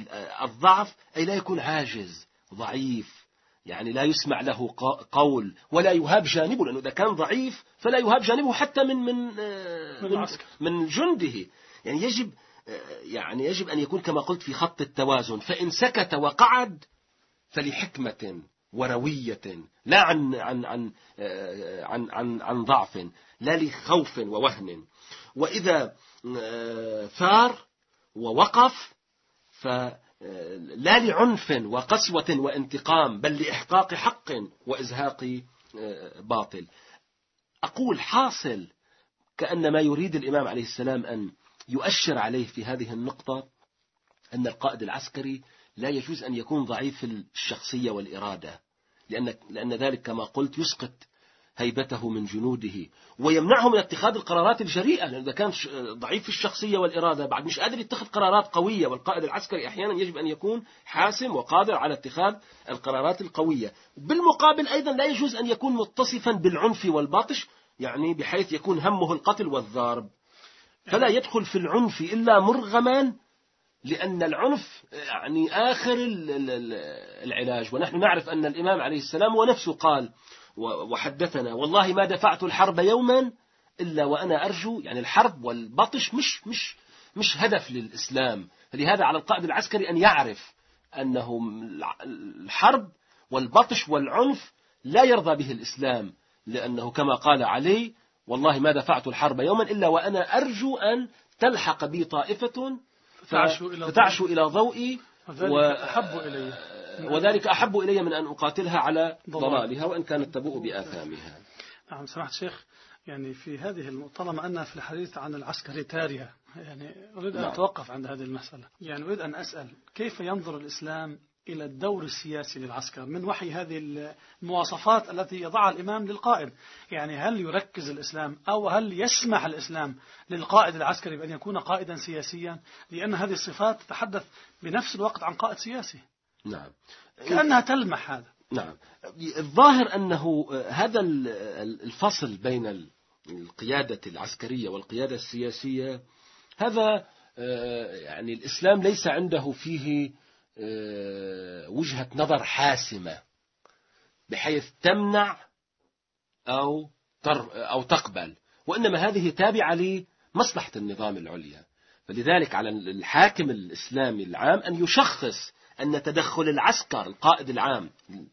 Speaker 2: الضعف أي لا يكون عاجز ضعيف، يعني لا يسمع له قول ولا يهاب جانبه، لأنه إذا كان ضعيف فلا يهاب جانبه حتى من من من, من جنده. يعني يجب يعني يجب أن يكون كما قلت في خط التوازن، فإن سكت وقعد فلحكمة وروية، لا عن عن عن عن عن, عن ضعف، لا لخوف ووهن. وإذا ثار ووقف فلا لعنف وقسوة وانتقام، بل لإحقاق حق وإزهاق باطل. أقول حاصل كأن ما يريد الإمام عليه السلام أن يؤشر عليه في هذه النقطة أن القائد العسكري لا يجوز أن يكون ضعيف الشخصية والإرادة، لأن, لأن ذلك كما قلت يسقط هيبته من جنوده ويمنعه من اتخاذ القرارات الجريئة، لأن إذا كان ضعيف الشخصية والإرادة بعد مش قادر يتخذ قرارات قوية. والقائد العسكري أحيانا يجب أن يكون حاسم وقادر على اتخاذ القرارات القوية. بالمقابل أيضا لا يجوز أن يكون متصفا بالعنف والباطش، يعني بحيث يكون همه القتل والضرب، فلا يدخل في العنف إلا مرغما، لأن العنف يعني آخر العلاج. ونحن نعرف أن الإمام عليه السلام ونفسه قال وحدثنا: والله ما دفعت الحرب يوما إلا وأنا أرجو، يعني الحرب والبطش مش مش مش هدف للإسلام. فلهذا على القائد العسكري أن يعرف أنه الحرب والبطش والعنف لا يرضى به الإسلام، لأنه كما قال علي: والله ما دفعت الحرب يوما إلا وأنا أرجو أن تلحق بي طائفة فتعشو إلى ضوئي وذلك أحب إلي من أن أقاتلها على ضلالها وإن كانت تبوء بآثامها.
Speaker 1: نعم سمحت شيخ، يعني في هذه طالما أن في الحديث عن العسكري تارية، يعني أريد أن أتوقف عند هذه المسألة. يعني أريد أن أسأل كيف ينظر الإسلام إلى الدور السياسي للعسكر من وحي هذه المواصفات التي يضعها الإمام للقائد؟ يعني هل يركز الإسلام أو هل يسمح الإسلام للقائد العسكري بأن يكون قائدا سياسيا؟ لأن هذه الصفات تتحدث بنفس الوقت عن قائد سياسي.
Speaker 2: نعم،
Speaker 1: كأنها تلمح هذا.
Speaker 2: نعم، الظاهر أنه هذا الفصل بين القيادة العسكرية والقيادة السياسية هذا يعني الإسلام ليس عنده فيه وجهة نظر حاسمة بحيث تمنع أو أو تقبل، وإنما هذه تابعة لمصلحة النظام العليا. فلذلك على الحاكم الإسلامي العام أن يشخص أن تدخل العسكر، القائد العام،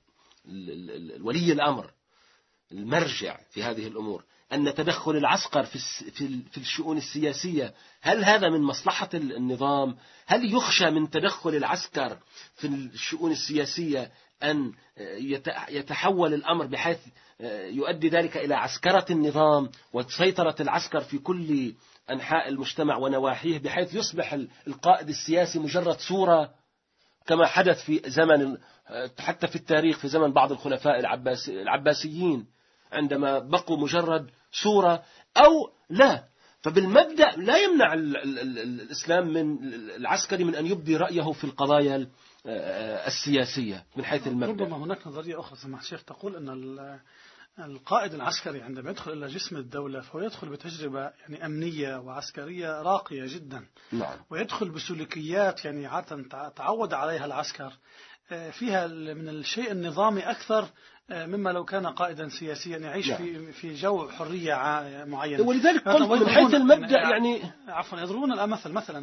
Speaker 2: ولي الأمر، المرجع في هذه الأمور، أن تدخل العسكر في في الشؤون السياسية هل هذا من مصلحة النظام؟ هل يخشى من تدخل العسكر في الشؤون السياسية أن يتحول الأمر بحيث يؤدي ذلك إلى عسكرة النظام وسيطرة العسكر في كل أنحاء المجتمع ونواحيه، بحيث يصبح القائد السياسي مجرد صورة كما حدث في زمن حتى في التاريخ في زمن بعض الخلفاء العباسيين عندما بقوا مجرد صورة أو لا؟ فبالمبدأ لا يمنع الإسلام من العسكري من أن يبدي رأيه في القضايا السياسية من حيث المبدأ.
Speaker 1: ربما هناك نظرية أخرى سماحة الشيخ تقول أن القائد العسكري عندما يدخل إلى جسم الدولة فهو يدخل بتجربة يعني أمنية وعسكرية راقية جدا.
Speaker 2: نعم.
Speaker 1: ويدخل بسلوكيات يعني عادة تعود عليها العسكر فيها من الشيء النظامي أكثر مما لو كان قائدا سياسيا يعيش نعم. في في جو حرية معينة.
Speaker 2: ولذلك قلت من حيث المبدأ يعني
Speaker 1: عفوا يضربون الأمثل مثلا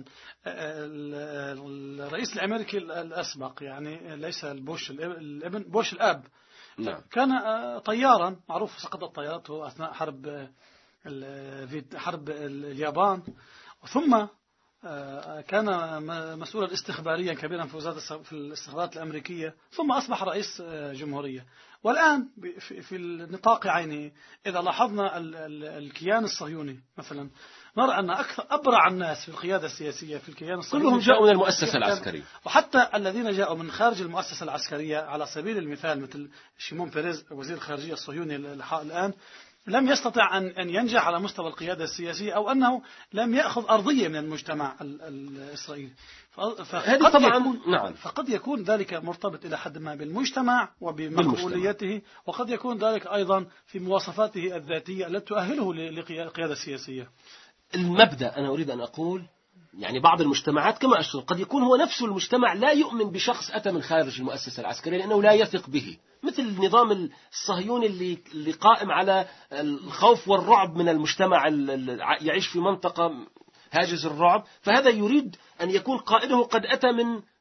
Speaker 1: الرئيس الأمريكي الأسبق يعني ليس البوش الابن بوش الأب
Speaker 2: نعم.
Speaker 1: كان طيارا معروف، سقطت طيارته أثناء حرب حرب اليابان، ثم كان مسؤولا استخباريا كبيرا في وزارة في الاستخبارات الأمريكية، ثم أصبح رئيس جمهورية. والآن في النطاق عينه إذا لاحظنا الكيان الصهيوني مثلا نرى أن أكثر أبرع الناس في القيادة السياسية في الكيان الصهيوني
Speaker 2: كلهم جاءوا من المؤسسة العسكرية،
Speaker 1: وحتى الذين جاءوا من خارج المؤسسة العسكرية على سبيل المثال مثل شيمون بيريز وزير الخارجية الصهيوني الآن لم يستطع أن ينجح على مستوى القيادة السياسية، أو أنه لم يأخذ أرضية من المجتمع الإسرائيلي.
Speaker 2: فقد طبعا يكون
Speaker 1: نعم فقد يكون ذلك مرتبط إلى حد ما بالمجتمع وبمقبوليته، وقد يكون ذلك أيضا في مواصفاته الذاتية التي تؤهله للقيادة السياسية.
Speaker 2: المبدأ أنا أريد أن أقول يعني بعض المجتمعات كما أشتغل قد يكون هو نفسه المجتمع لا يؤمن بشخص أتى من خارج المؤسسة العسكرية لأنه لا يثق به، مثل النظام الصهيوني اللي اللي قائم على الخوف والرعب من المجتمع اللي يعيش في منطقة هاجس الرعب، فهذا يريد أن يكون قائده قد أتى من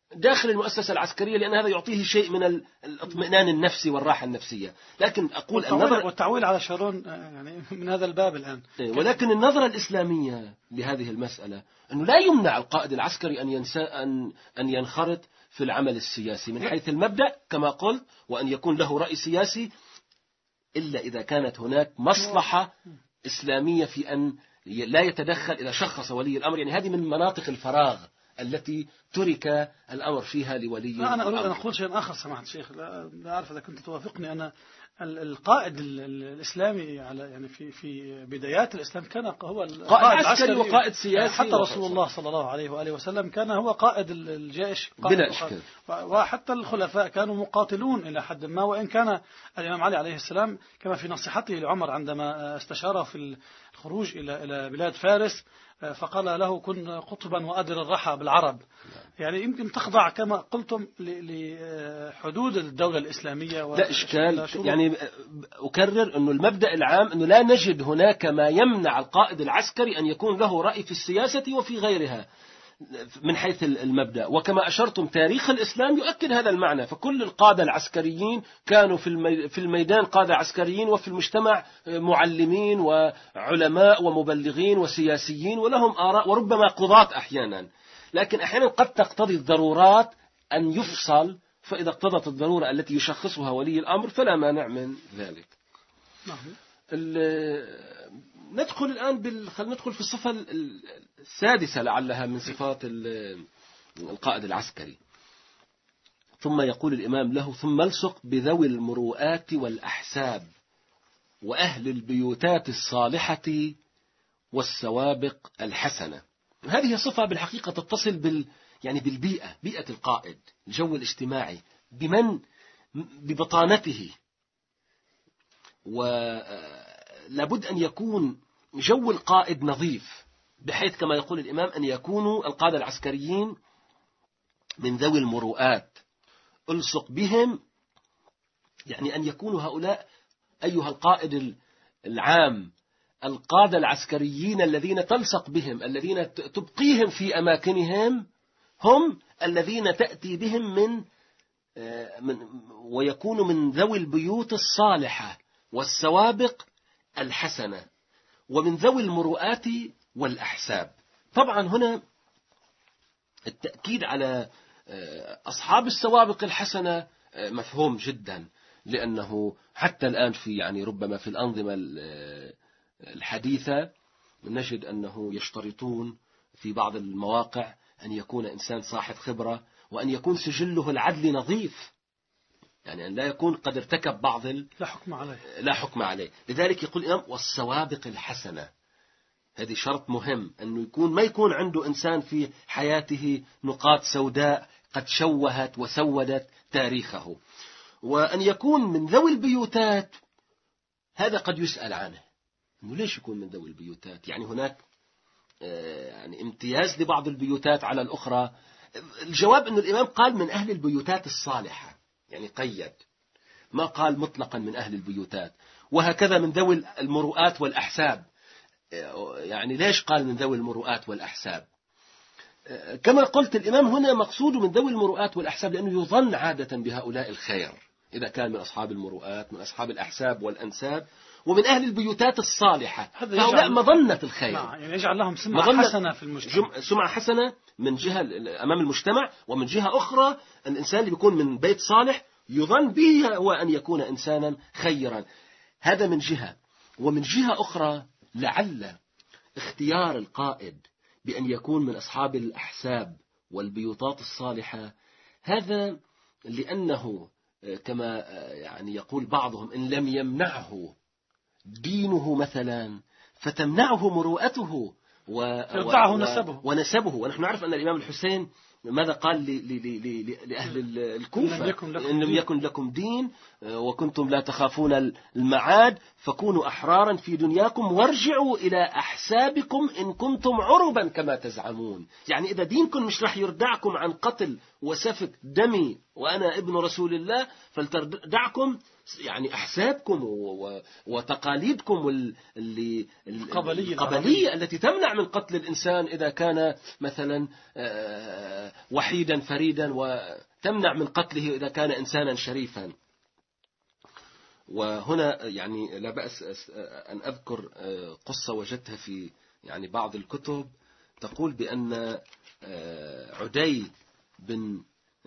Speaker 2: داخل المؤسسة العسكرية، لأن هذا يعطيه شيء من الاطمئنان النفسي والراحة النفسية. لكن أقول النظر
Speaker 1: والتعويل على شارون يعني من هذا الباب الآن.
Speaker 2: ولكن النظرة الإسلامية لهذه المسألة أنه لا يمنع القائد العسكري أن ينسى أن أن ينخرط في العمل السياسي من حيث المبدأ كما قلت، وأن يكون له رأي سياسي، إلا إذا كانت هناك مصلحة إسلامية في أن لا يتدخل إذا شخص ولي الأمر. يعني هذه من مناطق الفراغ التي ترك الأمر فيها لولي
Speaker 1: لا أنا أريد
Speaker 2: الأمر.
Speaker 1: أن أقول شيئا آخر سماحة الشيخ، لا, لا أعرف إذا كنت توافقني. أنا القائد الإسلامي على يعني في في بدايات الإسلام كان هو
Speaker 2: قائد عسكري وقائد سياسي،
Speaker 1: حتى رسول الله صلى الله عليه وآله وسلم كان هو قائد الجيش
Speaker 2: بلا إشكال،
Speaker 1: وحتى الخلفاء كانوا مقاتلون إلى حد ما. وإن كان الإمام علي عليه السلام كما في نصيحته لعمر عندما استشاره في الخروج إلى إلى بلاد فارس فقال له كن قطبا وأدر الرحى بالعرب. يعني يمكن تخضع كما قلتم لحدود الدولة الإسلامية.
Speaker 2: لا إشكال. يعني أكرر أنه المبدأ العام أنه لا نجد هناك ما يمنع القائد العسكري أن يكون له رأي في السياسة وفي غيرها من حيث المبدأ. وكما أشرتم تاريخ الإسلام يؤكد هذا المعنى، فكل القادة العسكريين كانوا في الميدان قادة عسكريين، وفي المجتمع معلمين وعلماء ومبلغين وسياسيين ولهم آراء وربما قضاة أحيانا. لكن أحيانا قد تقتضي الضرورات أن يفصل، فإذا اقتضت الضرورة التي يشخصها ولي الأمر فلا مانع من ذلك. ندخل الآن بال... خلينا ندخل في الصفة السادسة لعلها من صفات القائد العسكري. ثم يقول الإمام له: ثم الصق بذوي المروءات والأحساب وأهل البيوتات الصالحة والسوابق الحسنة. هذه صفة بالحقيقة تتصل بال يعني بالبيئة، بيئة القائد، الجو الاجتماعي، بمن ببطانته. ولابد أن يكون جو القائد نظيف، بحيث كما يقول الإمام أن يكونوا القادة العسكريين من ذوي المروءات. ألصق بهم يعني أن يكونوا هؤلاء أيها القائد العام القادة العسكريين الذين تلصق بهم، الذين تبقيهم في أماكنهم، هم الذين تأتي بهم من, من ويكونوا من ذوي البيوت الصالحة والسوابق الحسنة ومن ذوي المروءات والأحساب. طبعا هنا التأكيد على أصحاب السوابق الحسنة مفهوم جدا، لأنه حتى الآن في يعني ربما في الأنظمة الحديثة نجد أنه يشترطون في بعض المواقع أن يكون إنسان صاحب خبرة، وأن يكون سجله العدل نظيف، يعني أن لا يكون قد ارتكب بعض ال...
Speaker 1: لا حكم عليه
Speaker 2: لا حكم عليه. لذلك يقول الإمام: والسوابق الحسنة. هذه شرط مهم، أنه يكون ما يكون عنده إنسان في حياته نقاط سوداء قد شوهت وسودت تاريخه. وأن يكون من ذوي البيوتات، هذا قد يسأل عنه، أنه ليش يكون من ذوي البيوتات؟ يعني هناك يعني امتياز لبعض البيوتات على الأخرى. الجواب أنه الإمام قال من أهل البيوتات الصالحة، يعني قيد، ما قال مطلقا من أهل البيوتات. وهكذا من ذوي المروءات والأحساب، يعني ليش قال من ذوي المروءات والأحساب؟ كما قلت الإمام هنا مقصود من ذوي المروءات والأحساب لأنه يظن عادة بهؤلاء الخير، إذا كان من أصحاب المروءات، من أصحاب الأحساب والأنساب، ومن أهل البيوتات الصالحة، هؤلاء مظنة الخير،
Speaker 1: يعني يجعل لهم سمعة حسنة في المجتمع،
Speaker 2: سمعة حسنة من جهة أمام المجتمع، ومن جهة أخرى الإنسان اللي بيكون من بيت صالح يظن به هو أن يكون إنسانا خيرا. هذا من جهة. ومن جهة أخرى لعل اختيار القائد بأن يكون من أصحاب الأحساب والبيوتات الصالحة، هذا لأنه كما يعني يقول بعضهم: إن لم يمنعه دينه مثلا فتمنعه مروءته
Speaker 1: ويرضعه نسبه
Speaker 2: ونسبه. ونحن نعرف أن الإمام الحسين ماذا قال لأهل الكوفة: إن لم يكن لكم دين وكنتم لا تخافون المعاد فكونوا أحرارا في دنياكم وارجعوا إلى أحسابكم إن كنتم عربا كما تزعمون. يعني إذا دينكم مش رح يردعكم عن قتل وسفك دمي وأنا ابن رسول الله، فلتردعكم يعني أحسابكم وتقاليدكم اللي القبلية التي تمنع من قتل الإنسان إذا كان مثلا وحيدا فريدا وتمنع من قتله إذا كان إنسانا شريفا. وهنا يعني لا بأس أن أذكر قصة وجدتها في يعني بعض الكتب تقول بأن عدي بن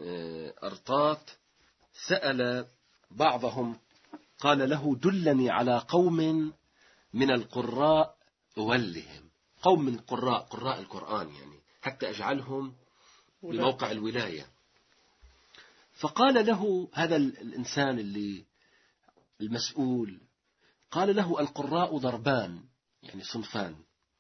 Speaker 2: أرطاط سأل بعضهم قال له دلني على قوم من القراء أولهم، قوم من القراء قراء القرآن يعني حتى أجعلهم بموقع الولاية. فقال له هذا الإنسان اللي المسؤول قال له القراء ضربان يعني صنفان،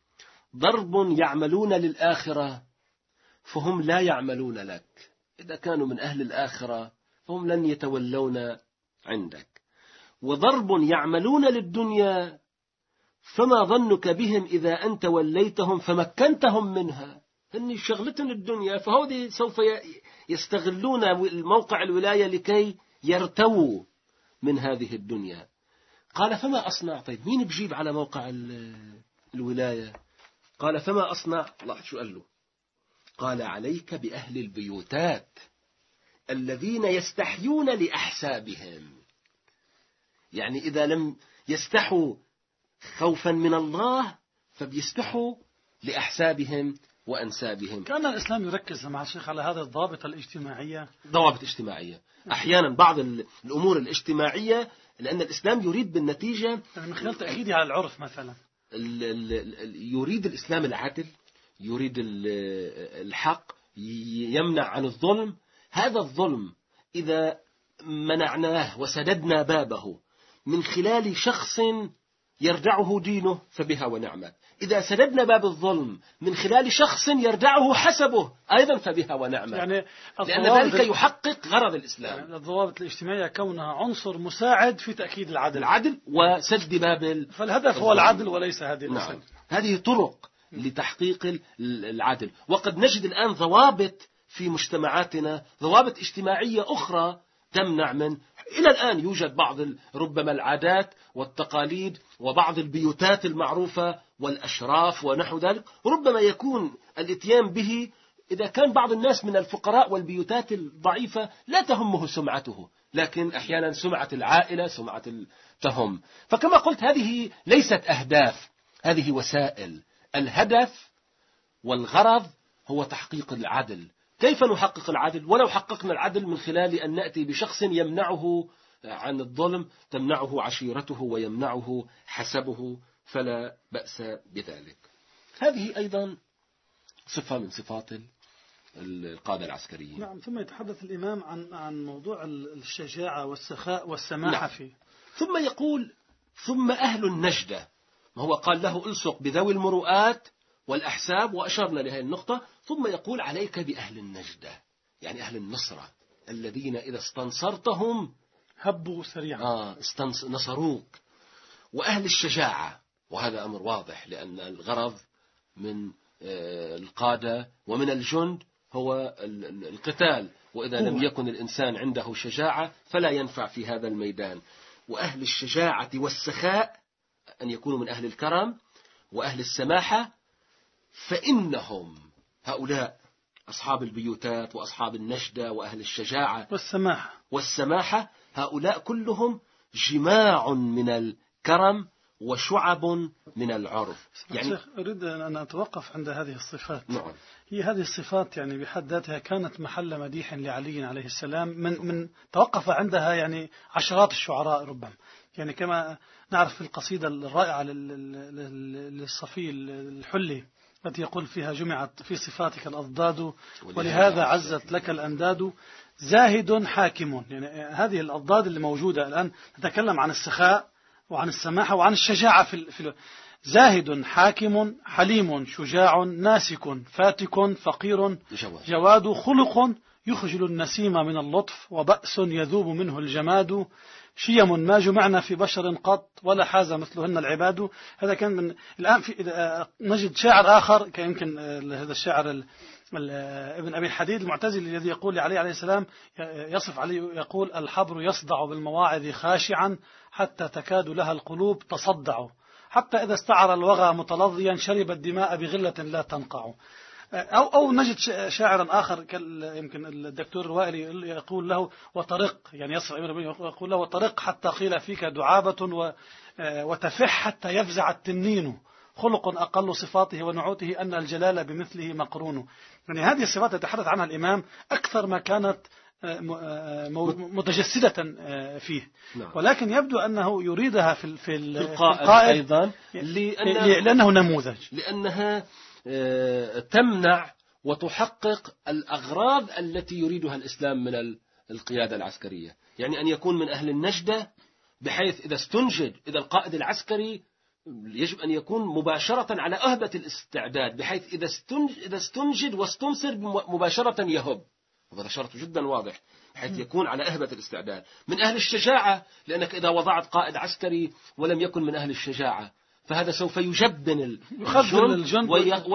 Speaker 2: ضرب يعملون للآخرة فهم لا يعملون لك، إذا كانوا من أهل الآخرة فهم لن يتولون عندك، وضرب يعملون للدنيا فما ظنك بهم إذا أنت وليتهم فمكنتهم منها، هن شغلتهم الدنيا فهذه سوف يستغلون موقع الولاية لكي يرتووا من هذه الدنيا. قال فما أصنع؟ طيب مين بجيب على موقع الولاية؟ قال فما أصنع؟ الله شو قال له؟ قال عليك بأهل البيوتات الذين يستحيون لأحسابهم، يعني إذا لم يستحوا خوفا من الله فبيستحوا لأحسابهم وأنسابهم.
Speaker 1: كان الإسلام يركز مع الشيخ على هذه الضوابط الاجتماعية،
Speaker 2: ضوابط اجتماعية أحيانا بعض الأمور الاجتماعية، لأن الإسلام يريد بالنتيجة
Speaker 1: يعني من خلال تأكيده على العرف مثلا،
Speaker 2: يريد الإسلام العدل، يريد الحق، يمنع عن الظلم. هذا الظلم إذا منعناه وسددنا بابه من خلال شخص يردعه دينه فبها ونعمة، إذا سددنا باب الظلم من خلال شخص يردعه حسبه أيضا فبها ونعمة، يعني لأن ذلك يحقق غرض الإسلام.
Speaker 1: يعني الضوابط الاجتماعية كونها عنصر مساعد في تأكيد العدل
Speaker 2: العدل وسد باب ال...
Speaker 1: فالهدف هو العدل وليس هذه المسألة.
Speaker 2: نعم. هذه طرق لتحقيق العدل. وقد نجد الآن ضوابط في مجتمعاتنا، ضوابط اجتماعية أخرى تمنع من، إلى الآن يوجد بعض ربما العادات والتقاليد وبعض البيوتات المعروفة والأشراف ونحو ذلك، ربما يكون الاتيان به إذا كان بعض الناس من الفقراء والبيوتات الضعيفة لا تهمه سمعته، لكن أحيانا سمعة العائلة سمعة تهم. فكما قلت هذه ليست أهداف، هذه وسائل. الهدف والغرض هو تحقيق العدل. كيف نحقق العدل؟ ولو حققنا العدل من خلال أن نأتي بشخص يمنعه عن الظلم، تمنعه عشيرته ويمنعه حسبه، فلا بأس بذلك. هذه أيضا صفة من صفات القادة العسكريين.
Speaker 1: نعم. ثم يتحدث الإمام عن عن موضوع الشجاعة والسخاء والسماحة. نعم. فيه.
Speaker 2: ثم يقول ثم أهل النجدة، ما هو قال له ألصق بذوي المروءات والأحساب وأشرنا لهذه النقطة. ثم يقول عليك بأهل النجدة، يعني أهل النصرة الذين إذا استنصرتهم
Speaker 1: هبوا سريعا.
Speaker 2: آه نصروك. وأهل الشجاعة، وهذا أمر واضح لأن الغرض من القادة ومن الجند هو القتال، وإذا لم يكن الإنسان عنده شجاعة فلا ينفع في هذا الميدان. وأهل الشجاعة والسخاء أن يكونوا من أهل الكرم وأهل السماحة، فإنهم هؤلاء أصحاب البيوتات وأصحاب النجدة وأهل الشجاعة
Speaker 1: والسماحة
Speaker 2: والسماحة هؤلاء كلهم جماع من الكرم وشعب من العرف.
Speaker 1: يعني أريد أن أتوقف عند هذه الصفات.
Speaker 2: نعم.
Speaker 1: هي هذه الصفات يعني بحد ذاتها كانت محل مديح لعلي عليه السلام، من من توقف عندها يعني عشرات الشعراء ربما، يعني كما نعرف في القصيدة الرائعة للصفي الحلي التي يقول فيها جمعت في صفاتك الأضداد ولهذا عزت لك الأنداد، زاهد حاكم. يعني هذه الأضداد اللي موجودة الآن نتكلم عن السخاء وعن السماحة وعن الشجاعة في في زاهد حاكم حليم شجاع ناسك فاتك فقير جواد خلق يخجل النسيم من اللطف وبأس يذوب منه الجماد شيم ما جمعنا في بشر قط ولا حاز مثلهن العباد. هذا كان من الآن في نجد شاعر آخر يمكن هذا الشاعر ابن أبي الحديد المعتزلي الذي يقول لعلي عليه السلام يصف عليه يقول الحبر يصدع بالمواعظ خاشعا حتى تكاد لها القلوب تصدع حتى إذا استعر الوغى متلظيا شرب الدماء بغلة لا تنقع. أو أو نجد شاعرا آخر يمكن الدكتور الوائلي يقول له وطرق، يعني يصف يقول له وطرق حتى قيل فيك دعابة وتفح حتى يفزع التنين، خلق أقل صفاته ونعوته أن الجلال بمثله مقرون. يعني هذه الصفات يتحدث عنها الإمام أكثر ما كانت متجسدة فيه، ولكن يبدو أنه يريدها في في
Speaker 2: القائد أيضا
Speaker 1: لأنه نموذج،
Speaker 2: لأنها تمنع وتحقق الأغراض التي يريدها الإسلام من القيادة العسكرية. يعني أن يكون من أهل النجدة، بحيث إذا استنجد، إذا القائد العسكري يجب أن يكون مباشرة على أهبة الاستعداد، بحيث إذا استنجد واستنصر مباشرة يهب. هذا شرط جدا واضح، بحيث يكون على أهبة الاستعداد. من أهل الشجاعة، لأنك إذا وضعت قائد عسكري ولم يكن من أهل الشجاعة فهذا سوف يجبن
Speaker 1: الجند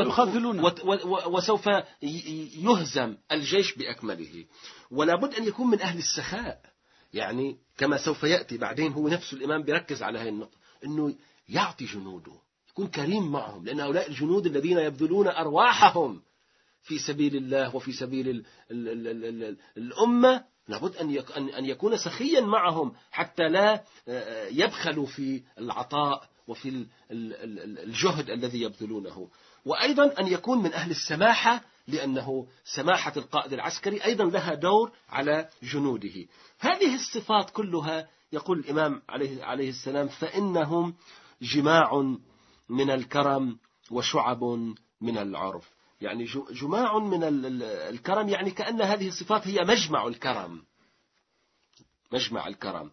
Speaker 2: وسوف يهزم الجيش بأكمله. ولا بد أن يكون من أهل السخاء، يعني كما سوف يأتي بعدين، هو نفس الإمام بيركز على هذه النقطة، أنه يعطي جنوده، يكون كريم معهم، لأن هؤلاء الجنود الذين يبذلون أرواحهم في سبيل الله وفي سبيل ال ال ال ال ال الأمة، لابد أن يكون سخيا معهم حتى لا يبخلوا في العطاء وفي الجهد الذي يبذلونه. وأيضا أن يكون من أهل السماحة، لأنه سماحة القائد العسكري أيضا لها دور على جنوده. هذه الصفات كلها يقول الإمام عليه, عليه السلام فإنهم جماع من الكرم وشعب من العرف. يعني جماع من الكرم، يعني كأن هذه الصفات هي مجمع الكرم، مجمع الكرم.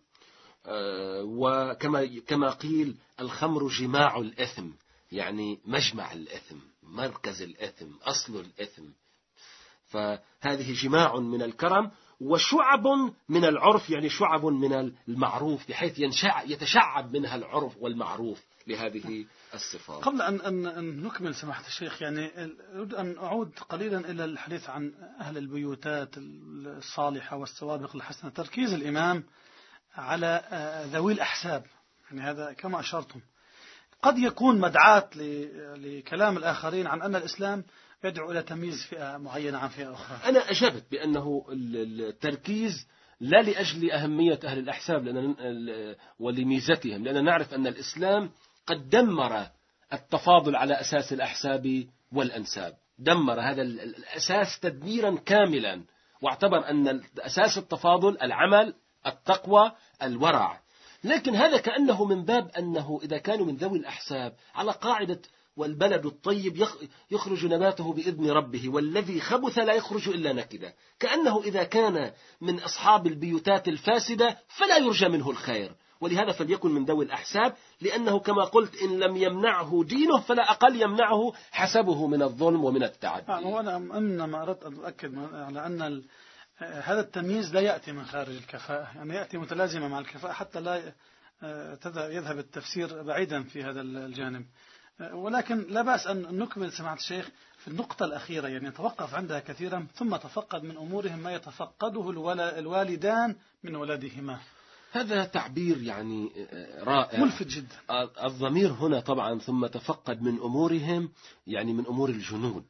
Speaker 2: وكما كما قيل الخمر جماع الإثم، يعني مجمع الإثم، مركز الإثم، أصل الإثم. فهذه جماع من الكرم وشعب من العرف، يعني شعب من المعروف، بحيث يتشعب منها العرف والمعروف لهذه الصفات.
Speaker 1: قبل أن, أن, أن نكمل سماحة الشيخ، يعني أريد أن أعود قليلا إلى الحديث عن أهل البيوتات الصالحة والسوابق الحسنة. تركيز الإمام على ذوي الأحساب، يعني هذا كما أشرتم قد يكون مدعاة لكلام الآخرين عن أن الإسلام يدعو إلى تمييز فئة معينة عن فئة أخرى.
Speaker 2: أنا أجبت بأنه التركيز لا لأجل أهمية أهل الأحساب لأن ولميزتهم، لأن نعرف أن الإسلام قد دمر التفاضل على أساس الأحساب والأنساب، دمر هذا الأساس تدميرا كاملا، واعتبر أن أساس التفاضل العمل، التقوى، الورع. لكن هذا كأنه من باب أنه إذا كانوا من ذوي الأحساب على قاعدة والبلد الطيب يخرج نباته بإذن ربه والذي خبث لا يخرج إلا نكدا، كأنه إذا كان من أصحاب البيوتات الفاسدة فلا يرجى منه الخير، ولهذا فليكن من ذوي الأحساب، لأنه كما قلت إن لم يمنعه دينه فلا أقل يمنعه حسبه من الظلم ومن التعدي.
Speaker 1: وأنا إنما أردت أن أؤكد على أن هذا التمييز لا يأتي من خارج الكفاءة، يعني يأتي متلازمة مع الكفاءة حتى لا يذهب التفسير بعيدا في هذا الجانب. ولكن لا بأس أن نكمل سماحة الشيخ في النقطة الأخيرة، يعني نتوقف عندها كثيرا، ثم تفقد من أمورهم ما يتفقده الوالدان من ولدهما.
Speaker 2: هذا تعبير يعني رائع
Speaker 1: ملفت جدا.
Speaker 2: الضمير هنا طبعا ثم تفقد من أمورهم، يعني من أمور الجنود،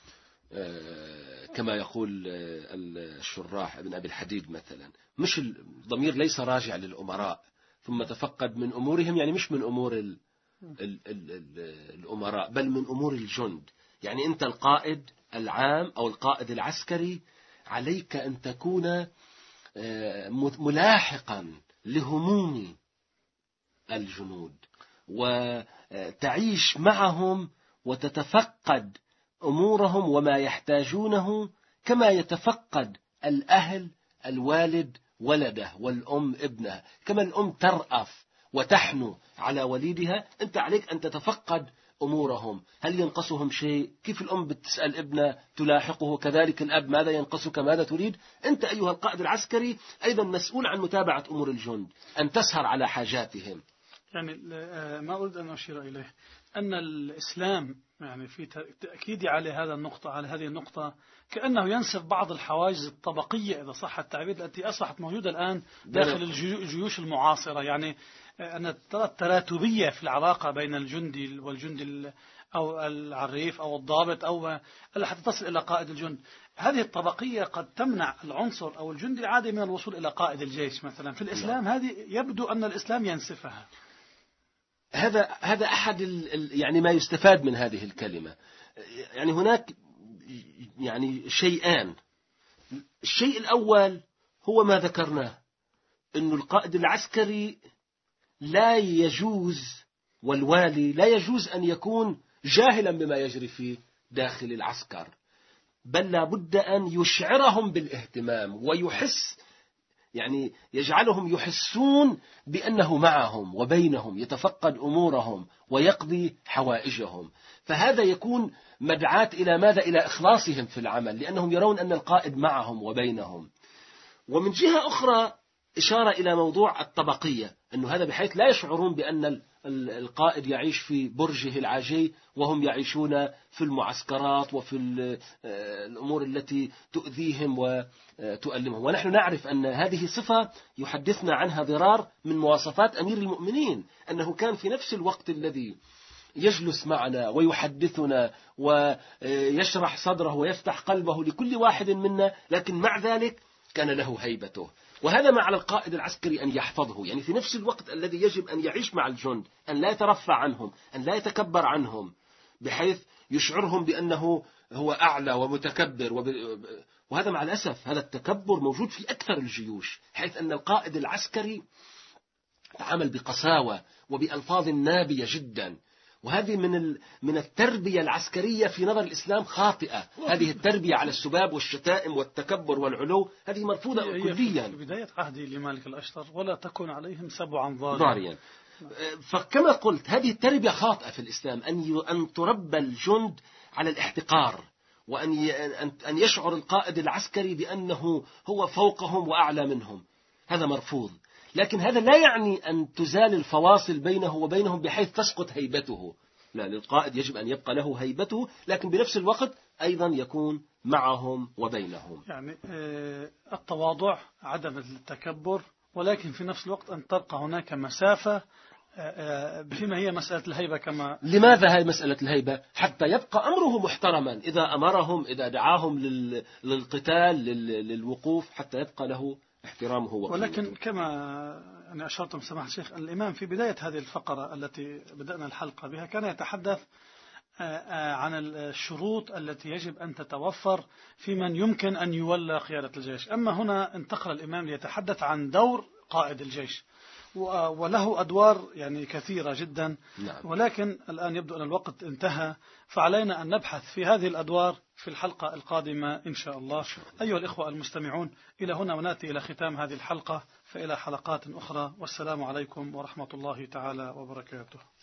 Speaker 2: كما يقول الشراح ابن أبي الحديد مثلا. مش الضمير ليس راجع للأمراء، ثم تفقد من أمورهم، يعني مش من أمور ال ال ال ال الأمراء بل من أمور الجند. يعني أنت القائد العام أو القائد العسكري عليك أن تكون ملاحقا لهموم الجنود وتعيش معهم وتتفقد أمورهم وما يحتاجونه، كما يتفقد الأهل الوالد ولده والأم ابنها، كما الأم ترأف وتحنو على وليدها، أنت عليك أن تتفقد أمورهم. هل ينقصهم شيء؟ كيف الأم بتسأل ابنها تلاحقه، كذلك الأب ماذا ينقصك، ماذا تريد. أنت أيها القائد العسكري أيضا مسؤول عن متابعة أمور الجند، أن تسهر على حاجاتهم.
Speaker 1: يعني ما أريد أن أشير إليه أن الإسلام يعني في تأكيد على هذا النقطة على هذه النقطة كأنه ينسف بعض الحواجز الطبقية إذا صح التعبير التي أصبحت موجودة الآن داخل الجيوش المعاصرة. يعني أن ترى التراتبية في العلاقة بين الجندي والجندي أو العريف أو الضابط أو حتى تصل إلى قائد الجند. هذه الطبقية قد تمنع العنصر أو الجندي العادي من الوصول إلى قائد الجيش مثلا. في الإسلام هذه يبدو أن الإسلام ينسفها.
Speaker 2: هذا هذا أحد ال يعني ما يستفاد من هذه الكلمة. يعني هناك يعني شيئان. الشيء الأول هو ما ذكرناه، أن القائد العسكري لا يجوز والوالي لا يجوز أن يكون جاهلا بما يجري في داخل العسكر، بل لا بد أن يشعرهم بالاهتمام ويحس، يعني يجعلهم يحسون بأنه معهم وبينهم، يتفقد أمورهم ويقضي حوائجهم. فهذا يكون مدعاة إلى ماذا؟ إلى إخلاصهم في العمل، لأنهم يرون أن القائد معهم وبينهم. ومن جهة أخرى إشارة إلى موضوع الطبقية، أنه هذا بحيث لا يشعرون بأن القائد يعيش في برجه العاجي وهم يعيشون في المعسكرات وفي الأمور التي تؤذيهم وتؤلمهم. ونحن نعرف أن هذه صفة يحدثنا عنها ضرار من مواصفات أمير المؤمنين، أنه كان في نفس الوقت الذي يجلس معنا ويحدثنا ويشرح صدره ويفتح قلبه لكل واحد منا، لكن مع ذلك كان له هيبته. وهذا ما على القائد العسكري أن يحفظه، يعني في نفس الوقت الذي يجب أن يعيش مع الجند، أن لا يترفع عنهم، أن لا يتكبر عنهم بحيث يشعرهم بأنه هو أعلى ومتكبر. وب... وهذا مع الأسف هذا التكبر موجود في أكثر الجيوش، حيث أن القائد العسكري تعامل بقساوة وبألفاظ نابية جدا. وهذه من من التربية العسكرية في نظر الإسلام خاطئة. هذه التربية على السباب والشتائم والتكبر والعلو هذه مرفوضة كليا.
Speaker 1: في بداية عهدي لمالك الأشتر ولا تكن عليهم سبعا
Speaker 2: ضاريا. فكما قلت هذه التربية خاطئة في الإسلام، أن أن تربى الجند على الاحتقار، وأن أن يشعر القائد العسكري بأنه هو فوقهم وأعلى منهم. هذا مرفوض. لكن هذا لا يعني أن تزال الفواصل بينه وبينهم بحيث تسقط هيبته. لا، للقائد يجب أن يبقى له هيبته، لكن بنفس الوقت أيضا يكون معهم وبينهم.
Speaker 1: يعني التواضع، عدم التكبر، ولكن في نفس الوقت أن تبقى هناك مسافة فيما هي مسألة الهيبة. كما
Speaker 2: لماذا هي مسألة الهيبة؟ حتى يبقى أمره محترما، إذا أمرهم، إذا دعاهم للقتال للوقوف، حتى يبقى له احترامه.
Speaker 1: ولكن كما يعني أشرتم سماحة الشيخ، الإمام في بداية هذه الفقرة التي بدأنا الحلقة بها كان يتحدث عن الشروط التي يجب أن تتوفر في من يمكن أن يولى قيادة الجيش. أما هنا انتقل الإمام ليتحدث عن دور قائد الجيش، وله أدوار يعني كثيرة جدا.
Speaker 2: نعم.
Speaker 1: ولكن الآن يبدو أن الوقت انتهى، فعلينا أن نبحث في هذه الأدوار في الحلقة القادمة إن شاء الله. أيها الإخوة المستمعون، إلى هنا ونأتي إلى ختام هذه الحلقة، فإلى حلقات أخرى، والسلام عليكم ورحمة الله تعالى وبركاته.